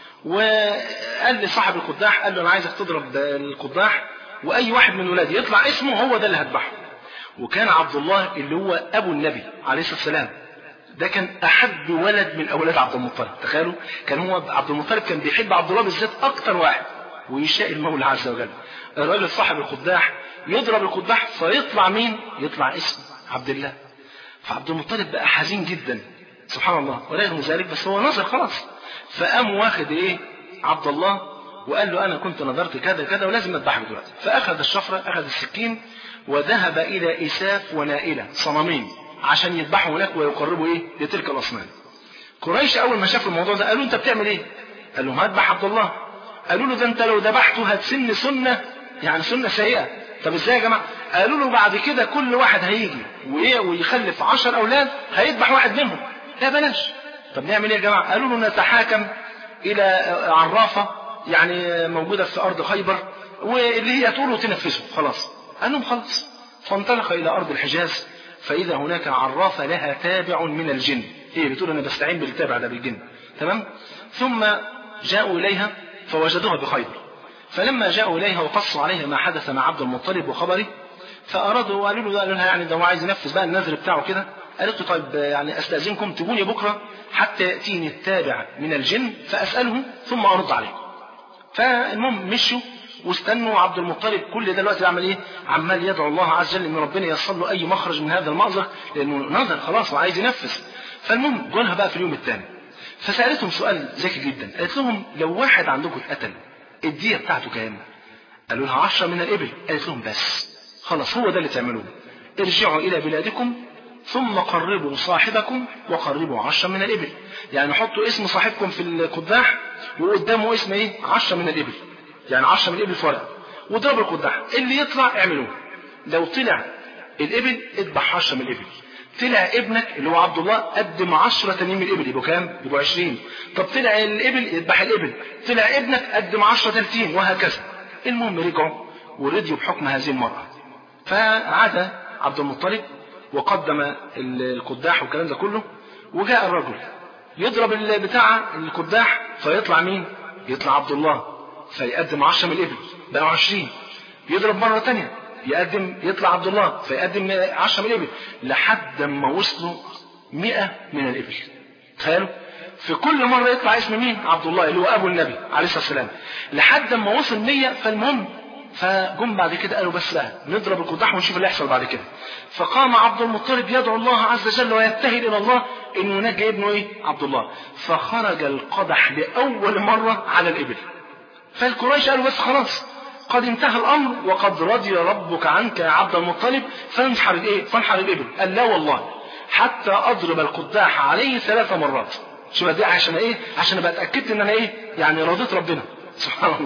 وقال لصاحب القداح، قال له انا عايزك تضرب القداح واي واحد من ولادي يطلع اسمه هو ده اللي هذبحه. وكان عبد الله اللي هو ابو النبي عليه الصلاه والسلام ده كان احب ولد من اولاد عبد المطلب. تخيلوا، كان هو عبد المطلب كان بيحب عبد الله بالذات اكتر واحد، ويشاء المولى عز وجل. الراجل صاحب القداح يضرب القداح فيطلع مين؟ يطلع اسم عبد الله. فعبد المطلب بقى حزين جدا سبحان الله، ورغم ذلك بس هو نظر خلاص، فقام واخد ايه؟ عبد الله، وقال له انا كنت نظرت كذا كذا ولازم اذبحك دلوقتي. فاخذ الشفره، اخذ السكين، وذهب الى اساف ونائله، صنمين، عشان يذبحوا هناك ويقربوا ايه؟ لتلك الاصنام. قريش اول ما شافوا الموضوع ده قالوا انت بتعمل ايه؟ قال لهم هذبح عبد الله. قالوا له ده انت لو ذبحته هتسن سنه، يعني سنه سيئه. طب ازاي يا جماعه؟ قالوا له بعد كده كل واحد هيجي ويخلف 10 اولاد هيذبح واحد منهم. لا بلاش. طب نعمل ايه يا جماعه؟ قالوا له نتحاكم الى عرافه يعني موجوده في ارض خيبر، واللي هي تقول وتنفذه. خلاص قال لهم خلاص. فانطلق الى ارض الحجاز، فاذا هناك عرافه لها تابع من الجن، هي بتقول انا بستعين بالتابع ده بالجن، تمام. ثم جاءوا اليها فوجدوها بخيبر. فلما جاءوا إليها وقصوا عليها ما حدث مع عبد المطلب وخبره، فأرادوا وقالوا لها يعني ده هو عايز ينفذ بقى النذر بتاعه كده. قالت له طيب يعني أستأذنكم تجوني بكرة حتى يأتيني التابع من الجن فأسأله ثم أرد عليه. فالمهم مشوا واستنوا. عبد المطلب كل ده دلوقتي يعمل ايه؟ عمال يدعو الله عز وجل ان ربنا ييسر له اي مخرج من هذا المأزق، لانه نذر خلاص وعايز ينفذ. فالمهم جولها بقى في اليوم الثاني، فسألتهم سؤال ذكي جدا. قالت لهم لو واحد عندكم اتقتل الدية بتاعته كام؟ قالوا لها 10 من الإبل. قالت لهم بس خلاص هو ده اللي تعملوه، ارجعوا إلى بلادكم ثم قربوا صاحبكم وقربوا 10 من الإبل. يعني حطوا اسم صاحبكم في القداح وقدامه اسم ايه؟ 10 من الإبل، يعني 10 من الإبل في ورقة، وضربوا القداح اللي يطلع اعملوه. لو طلع الإبل اذبح 10 من الإبل، طلع ابنك اللي هو عبد الله قدم 10 تانيين من الإبل، يبقوا كام؟ يبقوا 20. طب طلع الإبل يذبح الإبل، طلع ابنك قدم 10 تالتين، وهكذا. المهم رجعوا ورضيوا بحكم هذه المرأة. فعاد عبد المطلب وقدم القداح والكلام ده كله، وجاء الرجل يضرب بتاع القداح فيطلع مين؟ يطلع عبد الله، فيقدم 10 من الإبل بقوا 20. يضرب مرة تانية يطلع عبد الله فيقدم 10 من الإبل، لحد ما وصلوا 100 من الإبل. تخيلوا في كل مرة يطلع اسم مين؟ عبد الله اللي هو أبو النبي عليه الصلاة والسلام، لحد ما وصل 100. فالمهم فجم بعد كده قالوا بس بقى نضرب القداح ونشوف اللي يحصل بعد كده. فقام عبد المطلب يدعو الله عز وجل ويبتهل إلى الله إنه ينجي ابنه ايه؟ عبد الله. فخرج القدح لأول مرة على الإبل. فالقريش قالوا بس خلاص قد انتهى الأمر وقد رضي ربك عنك يا عبد المطلب، فانحر الإبل. قال لا والله حتى أضرب القداح عليه 3 مرات. شو دي عشان ايه؟ عشان ابقى اتاكدت ان انا ايه؟ يعني رضيت ربنا سبحان الله.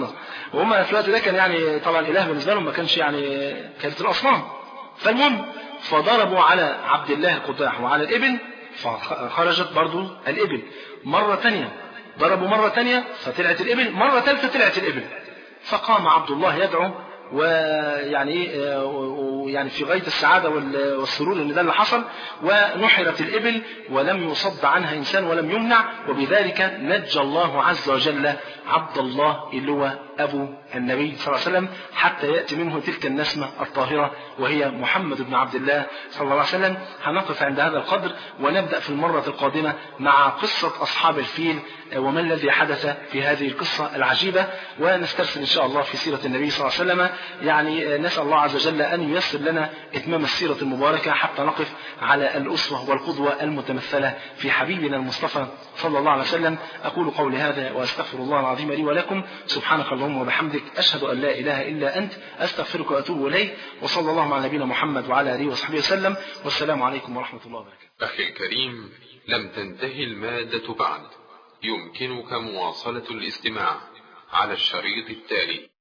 وهم في الوقت ده كان يعني طبعا الاله بالنسبه لهم ما كانش يعني كانت الاصنام. فالمهم فضربوا على عبد الله القداح وعلى الابل فخرجت برضو الابل. مرة تانية ضربوا مرة تانية فطلعت الابل، مرة ثالثة طلعت الابل. فقام عبد الله يدعو ويعني يعني في غاية السعادة والسرور ان ده اللي حصل، ونحرت الإبل ولم يصد عنها إنسان ولم يمنع، وبذلك نجى الله عز وجل عبد الله اللي هو أبو النبي صلى الله عليه وسلم حتى يأتي منه تلك النسمة الطاهرة وهي محمد بن عبد الله صلى الله عليه وسلم. هنقف عند هذا القدر ونبدأ في المرة القادمة مع قصة أصحاب الفيل وما الذي حدث في هذه القصة العجيبة، ونسترسل إن شاء الله في سيرة النبي صلى الله عليه وسلم. يعني نسأل الله عز وجل أن ييسر لنا إتمام السيرة المباركة حتى نقف على الأسوة والقدوة المتمثلة في حبيبنا المصطفى صلى الله عليه وسلم. أقول قولي هذا وأستغفر الله العظيم لي ولكم. سبحانك اللهم وبحمدك، أشهد أن لا إله إلا أنت، أستغفرك وأتوب إليك، وصلى الله على نبينا محمد وعلى آله وصحبه وسلم، والسلام عليكم ورحمة الله وبركاته. أخي الكريم، لم تنتهي المادة بعد، يمكنك مواصلة الاستماع على الشريط التالي.